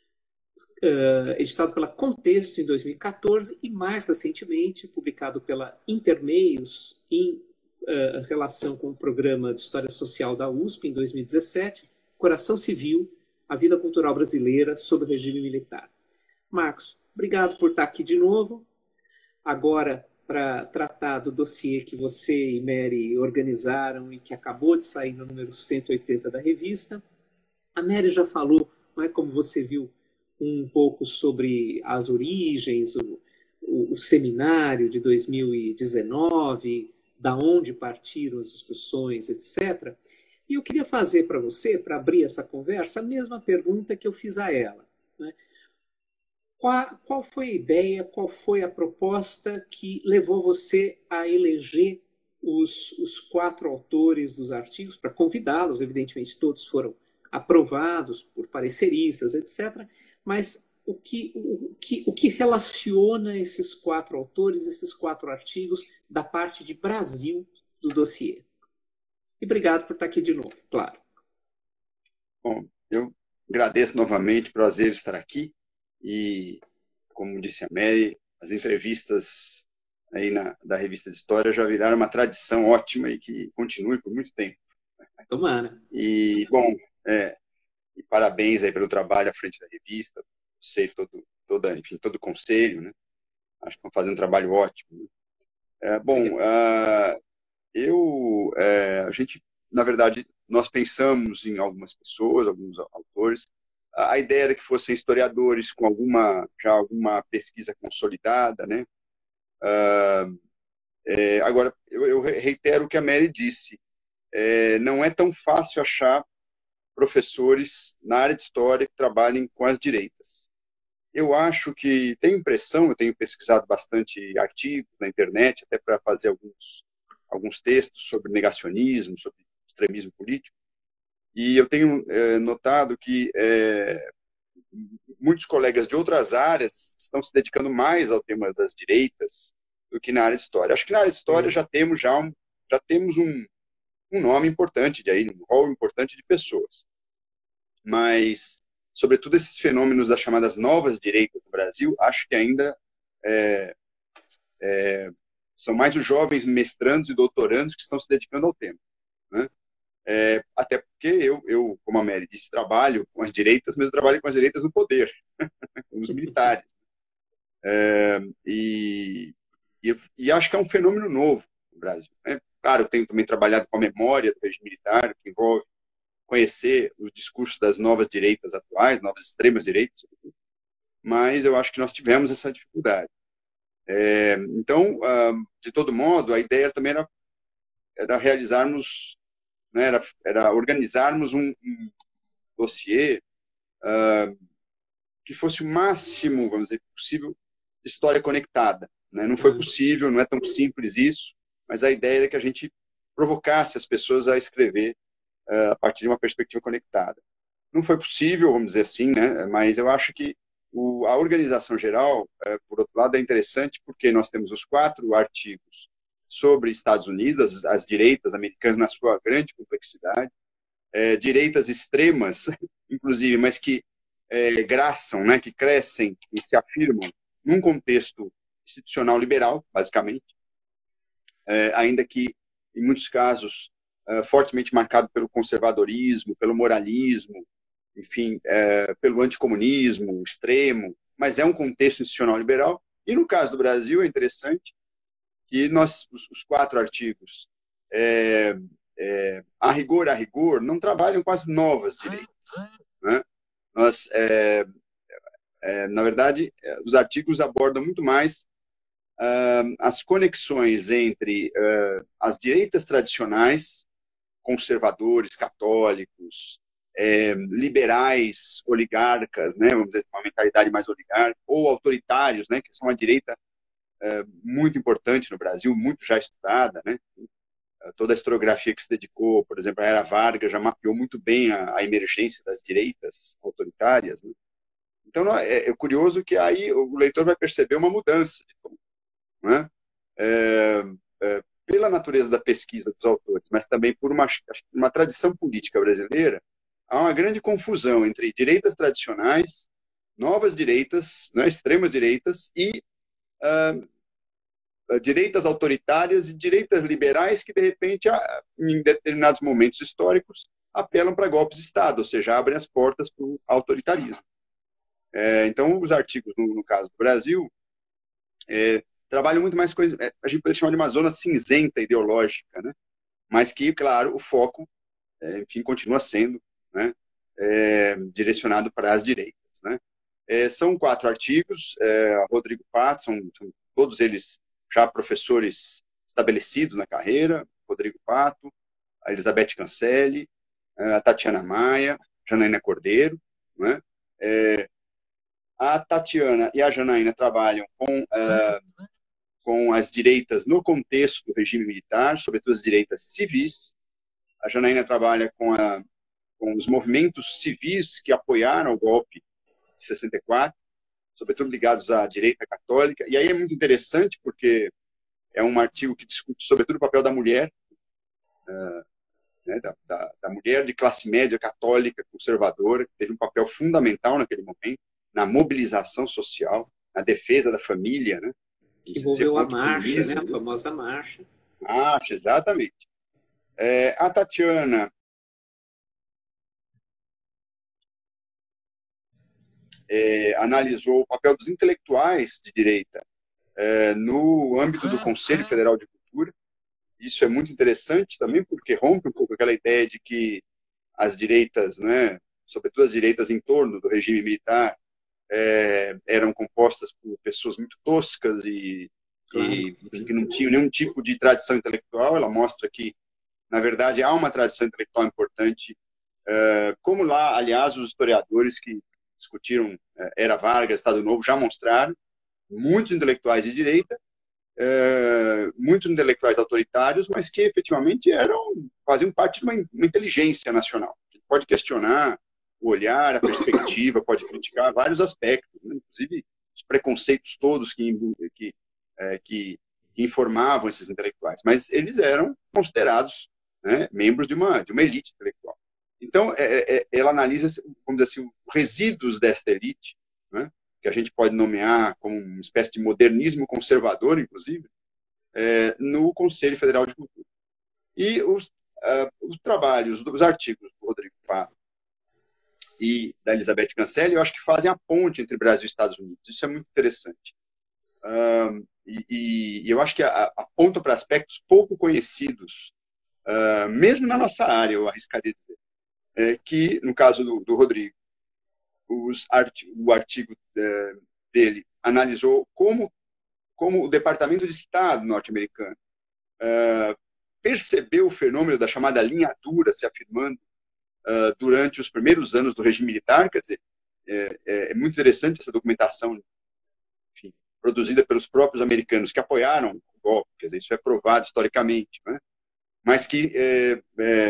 Uh, editado pela Contexto em dois mil e quatorze e, mais recentemente, publicado pela Intermeios em uh, relação com o programa de História Social da U S P em dois mil e dezessete, Coração Civil, a Vida Cultural Brasileira sob o Regime Militar. Marcos, obrigado por estar aqui de novo. Agora, para tratar do dossiê que você e Mary organizaram e que acabou de sair no número cento e oitenta da revista. A Mary já falou, não é, como você viu, um pouco sobre as origens, o, o, o seminário de dois mil e dezenove, da onde partiram as discussões, etcétera. E eu queria fazer para você, para abrir essa conversa, a mesma pergunta que eu fiz a ela, né? Qual, qual foi a ideia, qual foi a proposta que levou você a eleger os, os quatro autores dos artigos, para convidá-los? Evidentemente, todos foram aprovados por pareceristas, etcétera. Mas o que, o, que, o que relaciona esses quatro autores, esses quatro artigos, da parte de Brasil do dossiê? E obrigado por estar aqui de novo, claro. Bom, eu agradeço novamente, prazer estar aqui. E, como disse a Mary, as entrevistas aí na, da Revista de História já viraram uma tradição ótima e que continue por muito tempo. Tomara. E, bom, é, e parabéns aí pelo trabalho à frente da revista, sei todo, toda, enfim, todo o conselho, né? Acho que estão fazendo um trabalho ótimo. Né? É, bom, uh, eu, é, a gente, na verdade, nós pensamos em algumas pessoas, alguns autores. A ideia era que fossem historiadores com alguma, já alguma pesquisa consolidada, né? Uh, é, agora, eu, eu reitero o que a Mary disse. É, não é tão fácil achar professores na área de história que trabalhem com as direitas. Eu acho que, tenho impressão, eu tenho pesquisado bastante artigos na internet, até para fazer alguns, alguns textos sobre negacionismo, sobre extremismo político, e eu tenho é, notado que é, muitos colegas de outras áreas estão se dedicando mais ao tema das direitas do que na área de história. Acho que na área de história já temos, já um, já temos um, um nome importante, de aí, um rol importante de pessoas. Mas, sobretudo, esses fenômenos das chamadas novas direitas no Brasil, acho que ainda é, é, são mais os jovens mestrandos e doutorandos que estão se dedicando ao tema, né? É, até porque eu, eu, como a Mary disse, trabalho com as direitas, mas eu trabalho com as direitas no poder, com os militares. É, e, e, e acho que é um fenômeno novo no Brasil, né? Claro, eu tenho também trabalhado com a memória do regime militar, que envolve conhecer os discursos das novas direitas atuais, novas extremas direitas, mas eu acho que nós tivemos essa dificuldade. É, então, de todo modo, a ideia também era, era realizarmos, né, era, era organizarmos um, um dossiê uh, que fosse o máximo, vamos dizer, possível de história conectada, né? Não foi possível, não é tão simples isso, mas a ideia era que a gente provocasse as pessoas a escrever uh, a partir de uma perspectiva conectada. Não foi possível, vamos dizer assim, né? Mas eu acho que o, a organização geral, uh, por outro lado, é interessante porque nós temos os quatro artigos sobre Estados Unidos, as, as direitas americanas na sua grande complexidade, é, direitas extremas, inclusive, mas que é, graçam, né, que crescem e se afirmam num contexto institucional liberal, basicamente, é, ainda que, em muitos casos, é, fortemente marcado pelo conservadorismo, pelo moralismo, enfim, é, pelo anticomunismo extremo, mas é um contexto institucional liberal. E no caso do Brasil, é interessante que nós, os, os quatro artigos, é, é, a rigor, a rigor, não trabalham com as novas direitas, né? Nós, é, é, na verdade, os artigos abordam muito mais uh, as conexões entre uh, as direitas tradicionais, conservadores, católicos, é, liberais, oligarcas, né, vamos dizer, uma mentalidade mais oligárquica, ou autoritários, né, que são uma direita uh, muito importante no Brasil, muito já estudada, né? Toda a historiografia que se dedicou, por exemplo, a Era Vargas já mapeou muito bem a, a emergência das direitas autoritárias, né? Então, é, é curioso que aí o leitor vai perceber uma mudança de tom, né? É, é, pela natureza da pesquisa dos autores, mas também por uma, uma tradição política brasileira, há uma grande confusão entre direitas tradicionais, novas direitas, né, extremas direitas e uh, direitas autoritárias e direitas liberais que, de repente, em determinados momentos históricos, apelam para golpes de Estado, ou seja, abrem as portas para o autoritarismo. É, então, os artigos, no, no caso do Brasil, é, trabalham muito mais coisa, é, a gente pode chamar de uma zona cinzenta ideológica, né? Mas que, claro, o foco, é, enfim, continua sendo, né, é, direcionado para as direitas, né? É, são quatro artigos, é, Rodrigo Pato, são, são todos eles já professores estabelecidos na carreira, Rodrigo Pato, a Elizabeth Cancelli, a Tatiana Maia, Janaína Cordeiro, né? É, a Tatiana e a Janaína trabalham com, uh, com as direitas no contexto do regime militar, sobretudo as direitas civis. A Janaína trabalha com, a, com os movimentos civis que apoiaram o golpe de sessenta e quatro, sobretudo ligados à direita católica. E aí é muito interessante porque é um artigo que discute sobretudo o papel da mulher, uh, né, da, da, da mulher de classe média católica conservadora, que teve um papel fundamental naquele momento, na mobilização social, na defesa da família, né? Que envolveu a marcha, né? A famosa marcha. Marcha, exatamente. É, a Tatiana é, analisou o papel dos intelectuais de direita é, no âmbito do Conselho Federal de Cultura. Isso é muito interessante também, porque rompe um pouco aquela ideia de que as direitas, né, sobretudo as direitas em torno do regime militar, é, eram compostas por pessoas muito toscas e, claro, e enfim, que não tinham nenhum tipo de tradição intelectual. Ela mostra que, na verdade, há uma tradição intelectual importante, é, como lá, aliás, os historiadores que discutiram é, Era Vargas, Estado Novo, já mostraram, muitos intelectuais de direita, é, muitos intelectuais autoritários, mas que efetivamente eram, faziam parte de uma, uma inteligência nacional. A gente pode questionar o olhar, a perspectiva, pode criticar vários aspectos, né? Inclusive os preconceitos todos que, que, é, que, que informavam esses intelectuais, mas eles eram considerados, né, membros de uma, de uma elite intelectual. Então, é, é, ela analisa, vamos dizer assim, os resíduos desta elite, né, que a gente pode nomear como uma espécie de modernismo conservador, inclusive, é, no Conselho Federal de Cultura. E os, uh, os trabalhos, os artigos do Rodrigo Pato e da Elizabeth Cancelli, eu acho que fazem a ponte entre Brasil e Estados Unidos. Isso é muito interessante. Uh, e, e eu acho que aponta para aspectos pouco conhecidos, uh, mesmo na nossa área, eu arriscaria dizer, é, que, no caso do, do Rodrigo, os artigo, o artigo é, dele analisou como, como o Departamento de Estado norte-americano uh, percebeu o fenômeno da chamada linha dura se afirmando uh, durante os primeiros anos do regime militar. Quer dizer, é, é muito interessante essa documentação, enfim, produzida pelos próprios americanos que apoiaram o golpe. Quer dizer, isso é provado historicamente, né? Mas que é,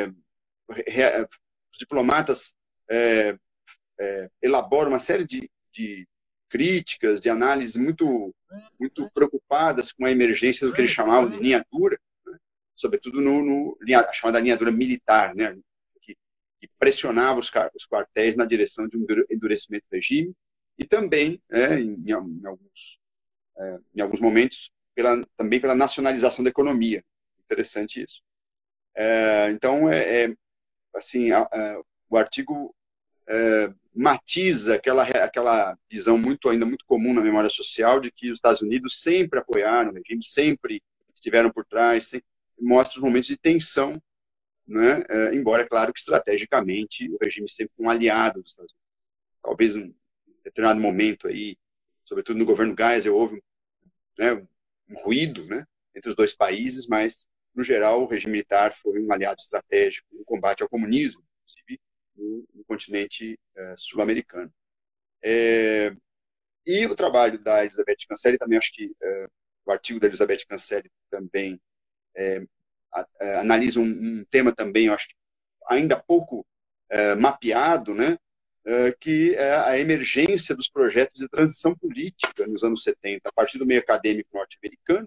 é, os diplomatas é, é, elaboram uma série de, de críticas, de análises muito, muito preocupadas com a emergência do que eles chamavam de linha dura, né? Sobretudo no, no a chamada linha dura militar, né? que, que pressionava os, os quartéis na direção de um endurecimento do regime, e também, é, em, em, alguns, é, em alguns momentos, pela, também pela nacionalização da economia. Interessante isso. É, então, é, é, assim, a, a, o artigo é, matiza aquela, aquela visão muito, ainda muito comum na memória social de que os Estados Unidos sempre apoiaram o regime, sempre estiveram por trás, sempre, mostra os momentos de tensão, né? É, embora, é claro, que estrategicamente o regime sempre foi um aliado dos Estados Unidos. Talvez em um determinado momento, aí, sobretudo no governo Geisel, houve um, né, um ruído, né, entre os dois países, mas, no geral, o regime militar foi um aliado estratégico no combate ao comunismo, inclusive no, no continente é, sul-americano. É, e o trabalho da Elizabeth Cancelli, também acho que é, o artigo da Elizabeth Cancelli também é, a, a, analisa um, um tema também, eu acho que ainda pouco é, mapeado, né, é, que é a emergência dos projetos de transição política nos anos setenta, a partir do meio acadêmico norte-americano,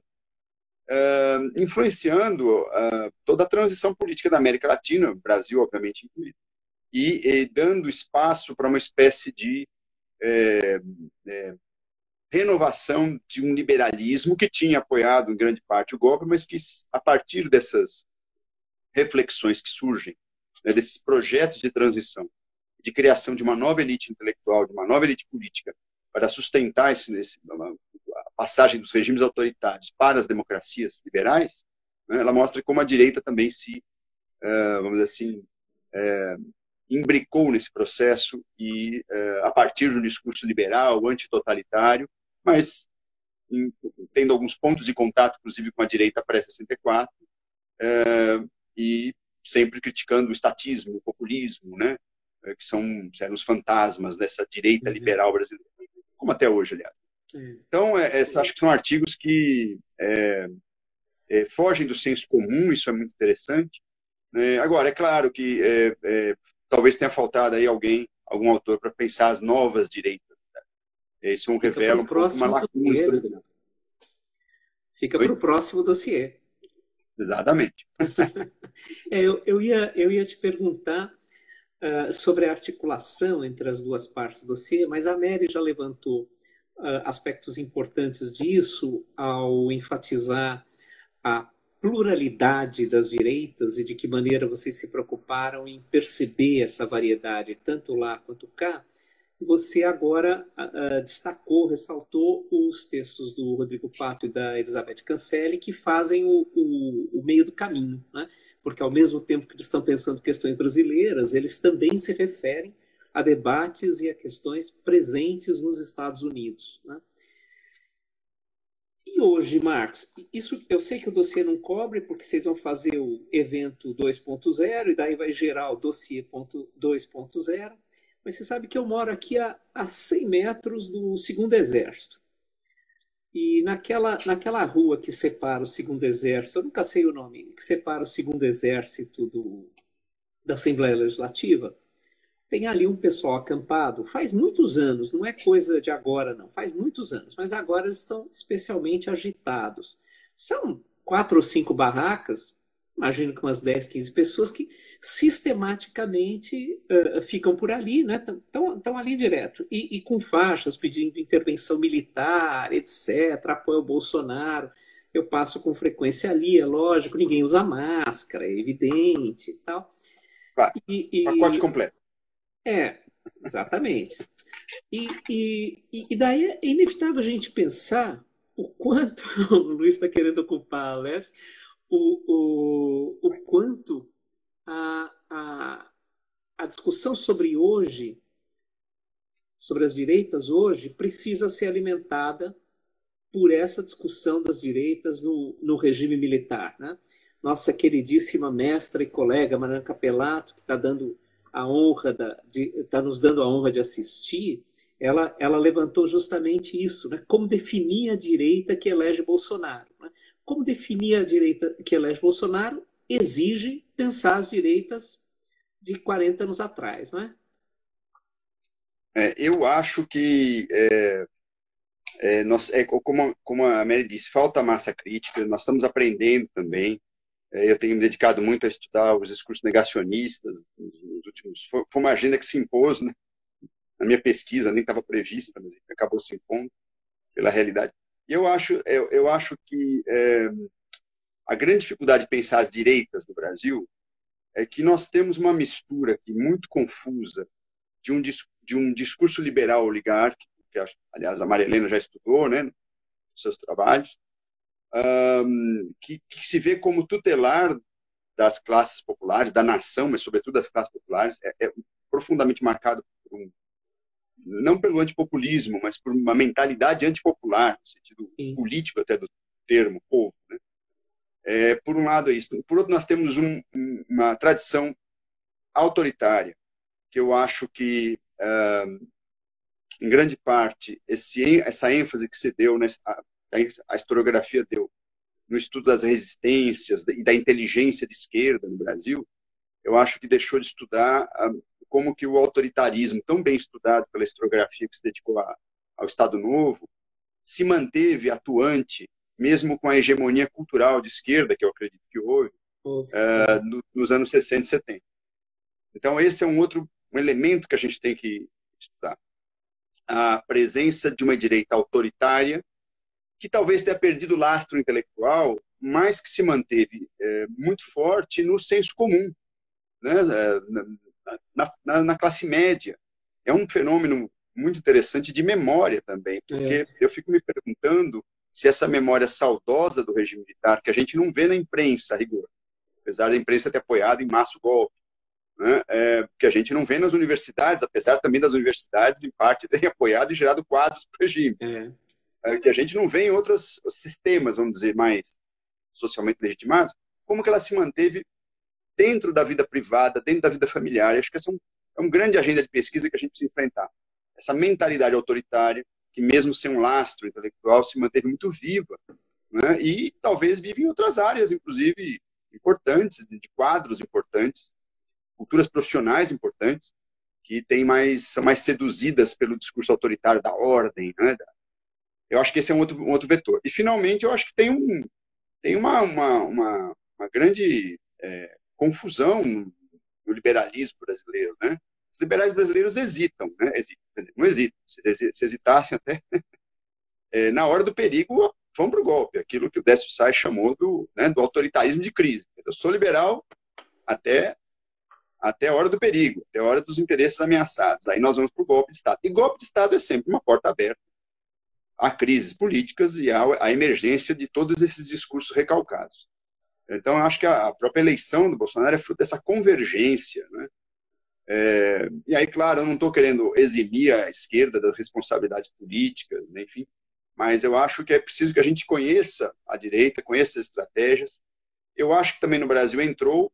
Uh, influenciando uh, toda a transição política da América Latina, Brasil, obviamente, incluído, e, e dando espaço para uma espécie de é, é, renovação de um liberalismo que tinha apoiado em grande parte o golpe, mas que, a partir dessas reflexões que surgem, né, desses projetos de transição, de criação de uma nova elite intelectual, de uma nova elite política, para sustentar esse, esse a passagem dos regimes autoritários para as democracias liberais, né, ela mostra como a direita também se, uh, vamos dizer assim, uh, imbricou nesse processo e, uh, a partir do discurso liberal, antitotalitário, mas em, tendo alguns pontos de contato, inclusive com a direita pré-sessenta e quatro, é, e sempre criticando o estatismo, o populismo, né, que são, eram os fantasmas dessa direita liberal brasileira, como até hoje, aliás. Então, é, é, acho que são artigos que é, é, fogem do senso comum, isso é muito interessante. É, agora, é claro que é, é, talvez tenha faltado aí alguém, algum autor, para pensar as novas direitas. Né? Isso um revela um pouco uma lacuna histórica. Fica para o próximo dossiê. Exatamente. é, eu, eu, ia, eu ia te perguntar uh, sobre a articulação entre as duas partes do dossiê, mas a Mary já levantou uh, aspectos importantes disso ao enfatizar a pluralidade das direitas e de que maneira vocês se preocuparam em perceber essa variedade, tanto lá quanto cá. Você agora uh, destacou, ressaltou os textos do Rodrigo Pato e da Elizabeth Cancelli, que fazem o, o, o meio do caminho, né? Porque ao mesmo tempo que eles estão pensando questões brasileiras, eles também se referem a debates e a questões presentes nos Estados Unidos, né? E hoje, Marcos, isso eu sei que o dossiê não cobre, porque vocês vão fazer o evento dois ponto zero e daí vai gerar o dossiê dois ponto zero, mas você sabe que eu moro aqui a, a cem metros do Segundo Exército. E naquela, naquela rua que separa o Segundo Exército, eu nunca sei o nome, que separa o Segundo Exército do, da Assembleia Legislativa, tem ali um pessoal acampado, faz muitos anos, não é coisa de agora não, faz muitos anos, mas agora eles estão especialmente agitados. São quatro ou cinco barracas, imagino que umas dez, quinze pessoas que sistematicamente uh, ficam por ali, né? Estão ali direto, e, e com faixas pedindo intervenção militar, etcétera, apoio ao Bolsonaro. Eu passo com frequência ali, é lógico, ninguém usa máscara, é evidente e tal. Claro, e, e... pacote completo. É, exatamente. E, e, e daí é inevitável a gente pensar o quanto o Luiz está querendo ocupar a Lesp, o, o, o quanto a, a, a discussão sobre hoje, sobre as direitas hoje, precisa ser alimentada por essa discussão das direitas no, no regime militar, né? Nossa queridíssima mestra e colega Mariana Capelato, que está dando a honra da, de, está nos dando a honra de assistir, ela, ela levantou justamente isso, né? Como definir a direita que elege Bolsonaro, né? Como definir a direita que elege Bolsonaro exige pensar as direitas de quarenta anos atrás, né? É, eu acho que, é, é, nós, é, como, como a Mary disse, falta massa crítica, nós estamos aprendendo também. É, eu tenho me dedicado muito a estudar os discursos negacionistas nos últimos... Foi, foi uma agenda que se impôs, né? Na minha pesquisa, nem estava prevista, mas acabou se impondo pela realidade. E eu acho, eu, eu acho que é, a grande dificuldade de pensar as direitas no Brasil é que nós temos uma mistura aqui muito confusa de um, de um discurso liberal oligárquico, que, aliás, a Maria Helena já estudou, né, nos seus trabalhos, um, que, que se vê como tutelar das classes populares, da nação, mas sobretudo das classes populares, é, é profundamente marcado por um, não pelo antipopulismo, mas por uma mentalidade antipopular, no sentido Sim. político até do termo povo, né? É, por um lado é isso. Por outro, nós temos um, um, uma tradição autoritária, que eu acho que, uh, em grande parte, esse, essa ênfase que se deu, né, a, a historiografia deu, no estudo das resistências e da inteligência de esquerda no Brasil, eu acho que deixou de estudar uh, como que o autoritarismo, tão bem estudado pela historiografia que se dedicou a, ao Estado Novo, se manteve atuante, mesmo com a hegemonia cultural de esquerda, que eu acredito que houve, uh, no, nos anos sessenta e setenta. Então, esse é um outro um elemento que a gente tem que estudar. A presença de uma direita autoritária, que talvez tenha perdido o lastro intelectual, mas que se manteve é, muito forte no senso comum, né? na, na, na classe média. É um fenômeno muito interessante de memória também, porque é. eu fico me perguntando se essa memória saudosa do regime militar, que a gente não vê na imprensa, a rigor, apesar da imprensa ter apoiado em massa o golpe, né? É, que a gente não vê nas universidades, apesar também das universidades, em parte, terem apoiado e gerado quadros para o regime. É. é, que a gente não vê em outros sistemas, vamos dizer, mais socialmente legitimados, como que ela se manteve dentro da vida privada, dentro da vida familiar. Acho que essa é um, é um grande agenda de pesquisa que a gente precisa enfrentar. Essa mentalidade autoritária, que mesmo sem um lastro intelectual, se manteve muito viva, né? E talvez vive em outras áreas, inclusive importantes, de quadros importantes, culturas profissionais importantes, que tem mais, são mais seduzidas pelo discurso autoritário da ordem, né? Eu acho que esse é um outro, um outro vetor. E, finalmente, eu acho que tem, um, tem uma, uma, uma, uma grande é, confusão no, no liberalismo brasileiro, né? Os liberais brasileiros hesitam, né? Hesitam, não hesitam. Se, se hesitassem até, é, na hora do perigo, vão para o golpe. Aquilo que o Décio Sais chamou do, né, do autoritarismo de crise. Eu sou liberal até, até a hora do perigo, até a hora dos interesses ameaçados. Aí nós vamos para o golpe de Estado. E golpe de Estado é sempre uma porta aberta a crises políticas e à emergência de todos esses discursos recalcados. Então, eu acho que a própria eleição do Bolsonaro é fruto dessa convergência, né? É, e aí, claro, eu não estou querendo eximir a esquerda das responsabilidades políticas, né, enfim, mas eu acho que é preciso que a gente conheça a direita, conheça as estratégias. Eu acho que também no Brasil entrou,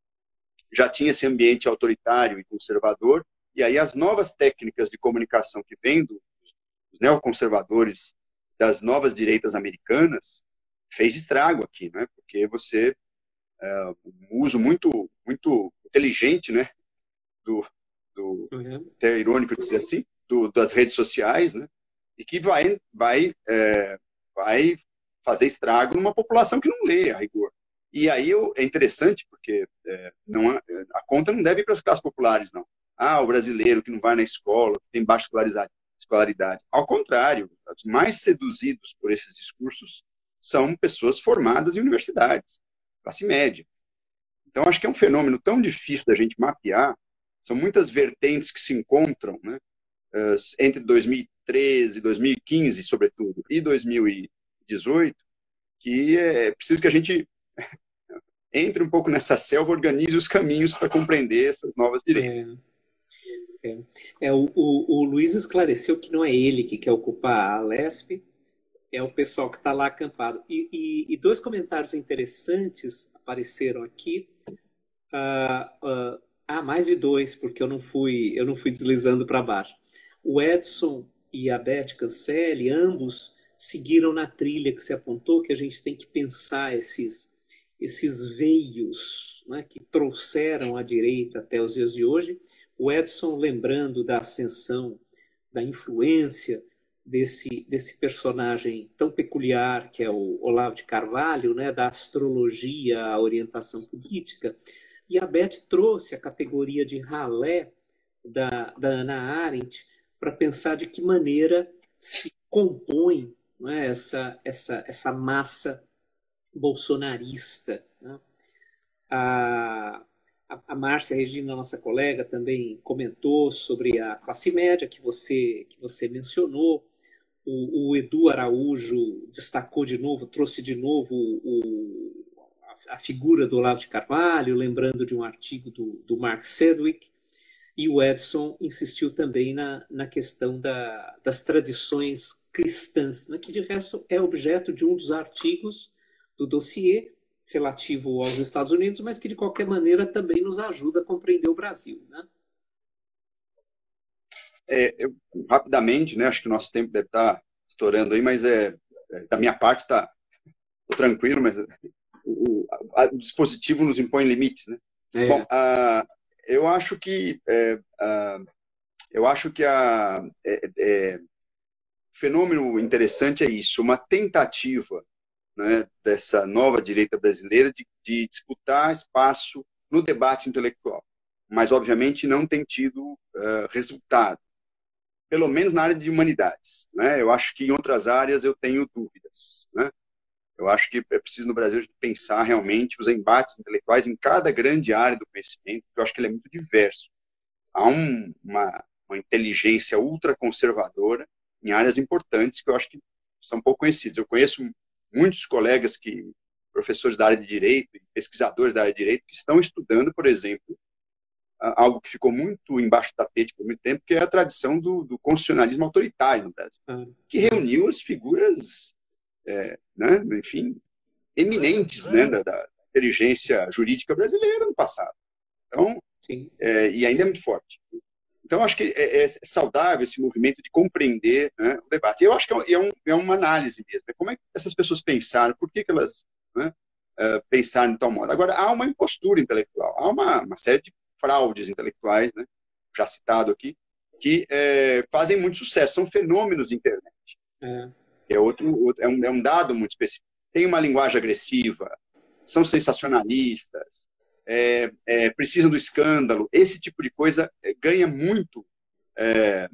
já tinha esse ambiente autoritário e conservador, e aí as novas técnicas de comunicação que vêm do os neoconservadores das novas direitas americanas, fez estrago aqui, né? Porque você, é, um uso muito, muito inteligente, né? Do, do Uhum. até irônico dizer assim, do, das redes sociais, né? E que vai, vai, é, vai fazer estrago numa população que não lê a rigor. E aí eu, é interessante, porque é, não, a conta não deve ir para as classes populares, não. Ah, o brasileiro que não vai na escola, que tem baixa escolaridade. escolaridade. Ao contrário, os mais seduzidos por esses discursos são pessoas formadas em universidades, classe média. Então, acho que é um fenômeno tão difícil da gente mapear, são muitas vertentes que se encontram, né, entre dois mil e treze, dois mil e quinze, sobretudo, e dois mil e dezoito, que é preciso que a gente entre um pouco nessa selva, organize os caminhos para compreender essas novas direitas. É. É, é o, o, o Luiz esclareceu que não é ele que quer ocupar a Lesp, é o pessoal que está lá acampado. E, e, e dois comentários interessantes apareceram aqui. Ah, ah, ah, mais de dois, porque eu não fui, eu não fui deslizando para baixo. O Edson e a Beth Cancelli, ambos seguiram na trilha que se apontou, que a gente tem que pensar esses, esses veios, né, que trouxeram a direita até os dias de hoje. O Edson lembrando da ascensão, da influência desse, desse personagem tão peculiar que é o Olavo de Carvalho, né, da astrologia à orientação política. E a Beth trouxe a categoria de ralé da, da Hannah Arendt para pensar de que maneira se compõe, né, essa, essa, essa massa bolsonarista, né? A A Márcia Regina, nossa colega, também comentou sobre a classe média que você, que você mencionou. O, o Edu Araújo destacou de novo, trouxe de novo o, a, a figura do Olavo de Carvalho, lembrando de um artigo do, do Mark Sedgwick. E o Edson insistiu também na, na questão da, das tradições cristãs, né, que de resto é objeto de um dos artigos do dossiê relativo aos Estados Unidos, mas que de qualquer maneira também nos ajuda a compreender o Brasil, né? É, eu, rapidamente, né, acho que o nosso tempo deve estar estourando aí, mas é, é da minha parte está tranquilo, mas o, a, o dispositivo nos impõe limites, né? É. Bom, a, eu acho que é, a, eu acho que a é, é, fenômeno interessante é isso, uma tentativa, né, dessa nova direita brasileira de, de disputar espaço no debate intelectual, mas obviamente não tem tido uh, resultado, pelo menos na área de humanidades, né? Eu acho que em outras áreas eu tenho dúvidas, né? Eu acho que é preciso no Brasil pensar realmente os embates intelectuais em cada grande área do conhecimento, que eu acho que ele é muito diverso. Há um, uma, uma inteligência ultraconservadora em áreas importantes que eu acho que são pouco conhecidas. Eu conheço muitos colegas, que professores da área de direito, pesquisadores da área de direito, que estão estudando, por exemplo, algo que ficou muito embaixo do tapete por muito tempo, que é a tradição do, do constitucionalismo autoritário no Brasil, uhum. que reuniu as figuras, é, né, enfim, eminentes, né, da, da inteligência jurídica brasileira no passado. Então, é, e ainda é muito forte. Então, acho que é, é saudável esse movimento de compreender, né, o debate. Eu acho que é, um, é uma análise mesmo. Como é que essas pessoas pensaram? Por que, que elas, né, uh, pensaram de tal modo? Agora, há uma impostura intelectual, há uma, uma série de fraudes intelectuais, né, já citado aqui, que é, fazem muito sucesso. São fenômenos de internet. É, é, outro, outro, é, um, é um dado muito específico. Tem uma linguagem agressiva, são sensacionalistas, É, é, precisam do escândalo, esse tipo de coisa é, ganha muito é,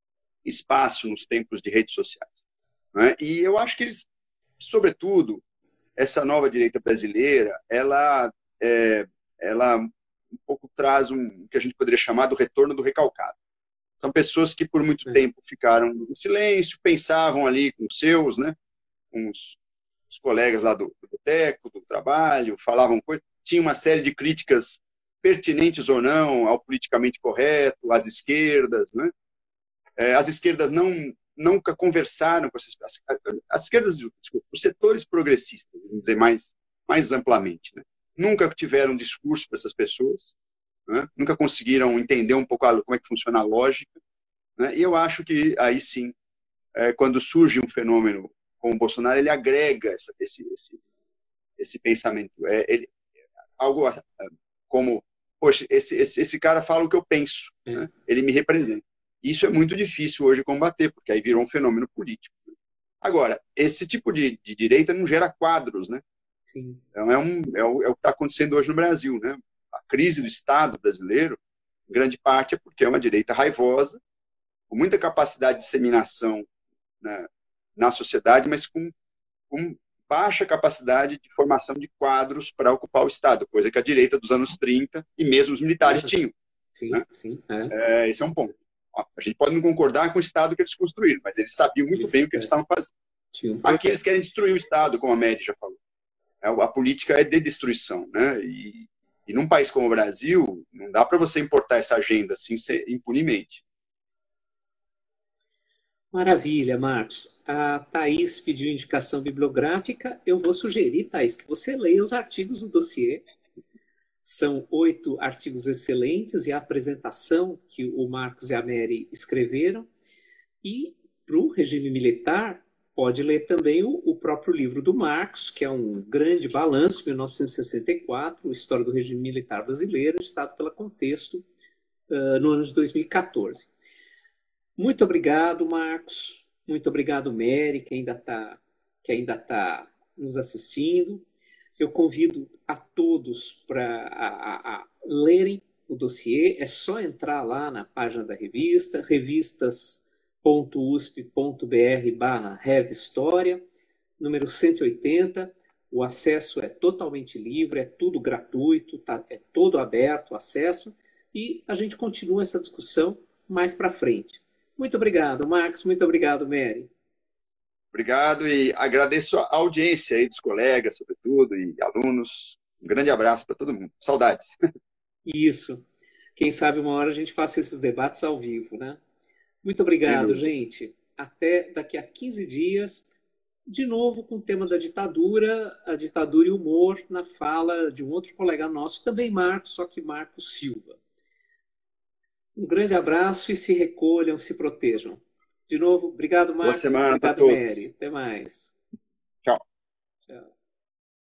espaço nos tempos de redes sociais. Né? E eu acho que eles, sobretudo, essa nova direita brasileira, ela, é, ela um pouco traz um que a gente poderia chamar do retorno do recalcado. São pessoas que por muito é. tempo ficaram em silêncio, pensavam ali com os seus, né, com os, os colegas lá do, do boteco, do trabalho, falavam coisas. Tinha uma série de críticas pertinentes ou não ao politicamente correto, às esquerdas, né? É, as esquerdas não, nunca conversaram com essas as, as esquerdas, desculpa, os setores progressistas, vamos dizer mais, mais amplamente, né? Nunca tiveram discurso para essas pessoas, né? Nunca conseguiram entender um pouco a, como é que funciona a lógica, né? E eu acho que aí sim, é, quando surge um fenômeno como o Bolsonaro, ele agrega essa, esse, esse, esse pensamento. É, ele, algo como, poxa, esse, esse, esse cara fala o que eu penso, né? Ele me representa. Isso é muito difícil hoje combater, porque aí virou um fenômeno político. Agora, esse tipo de, de direita não gera quadros, né? Sim. Então é, um, é, o, é o que está acontecendo hoje no Brasil, né? A crise do Estado brasileiro, em grande parte, é porque é uma direita raivosa, com muita capacidade de disseminação, né, na sociedade, mas com, com baixa capacidade de formação de quadros para ocupar o Estado, coisa que a direita dos anos trinta e mesmo os militares tinham. Sim, né? Sim. É. É, esse é um ponto. Ó, a gente pode não concordar com o Estado que eles construíram, mas eles sabiam muito Isso, bem o que é. eles estavam fazendo. Um Aqui eles querem destruir o Estado, como a Mary já falou. É, a política é de destruição, né? E, e num país como o Brasil, não dá para você importar essa agenda assim impunemente. Maravilha, Marcos. A Thaís pediu indicação bibliográfica. Eu vou sugerir, Thaís, que você leia os artigos do dossiê. São oito artigos excelentes e a apresentação que o Marcos e a Mary escreveram. E, para o regime militar, pode ler também o, o próprio livro do Marcos, que é um grande balanço, mil novecentos e sessenta e quatro, História do Regime Militar Brasileiro, editado pela Contexto, uh, no ano de dois mil e quatorze. Muito obrigado, Marcos. Muito obrigado, Mary, que ainda está que ainda tá nos assistindo. Eu convido a todos para a, a, a lerem o dossiê. É só entrar lá na página da revista, revistas ponto usp ponto br barra rev história, número cento e oitenta. O acesso é totalmente livre, é tudo gratuito, tá, é todo aberto o acesso. E a gente continua essa discussão mais para frente. Muito obrigado, Marcos. Muito obrigado, Mary. Obrigado e agradeço a audiência aí dos colegas, sobretudo, e alunos. Um grande abraço para todo mundo. Saudades. Isso. Quem sabe uma hora a gente faça esses debates ao vivo, né? Muito obrigado, gente. Até daqui a quinze dias, de novo com o tema da ditadura, a ditadura e o humor, na fala de um outro colega nosso, também Marcos, só que Marcos Silva. Um grande abraço e se recolham, se protejam. De novo, obrigado, Marcos. Boa semana obrigado, a todos. Mary. Até mais. Tchau. Tchau.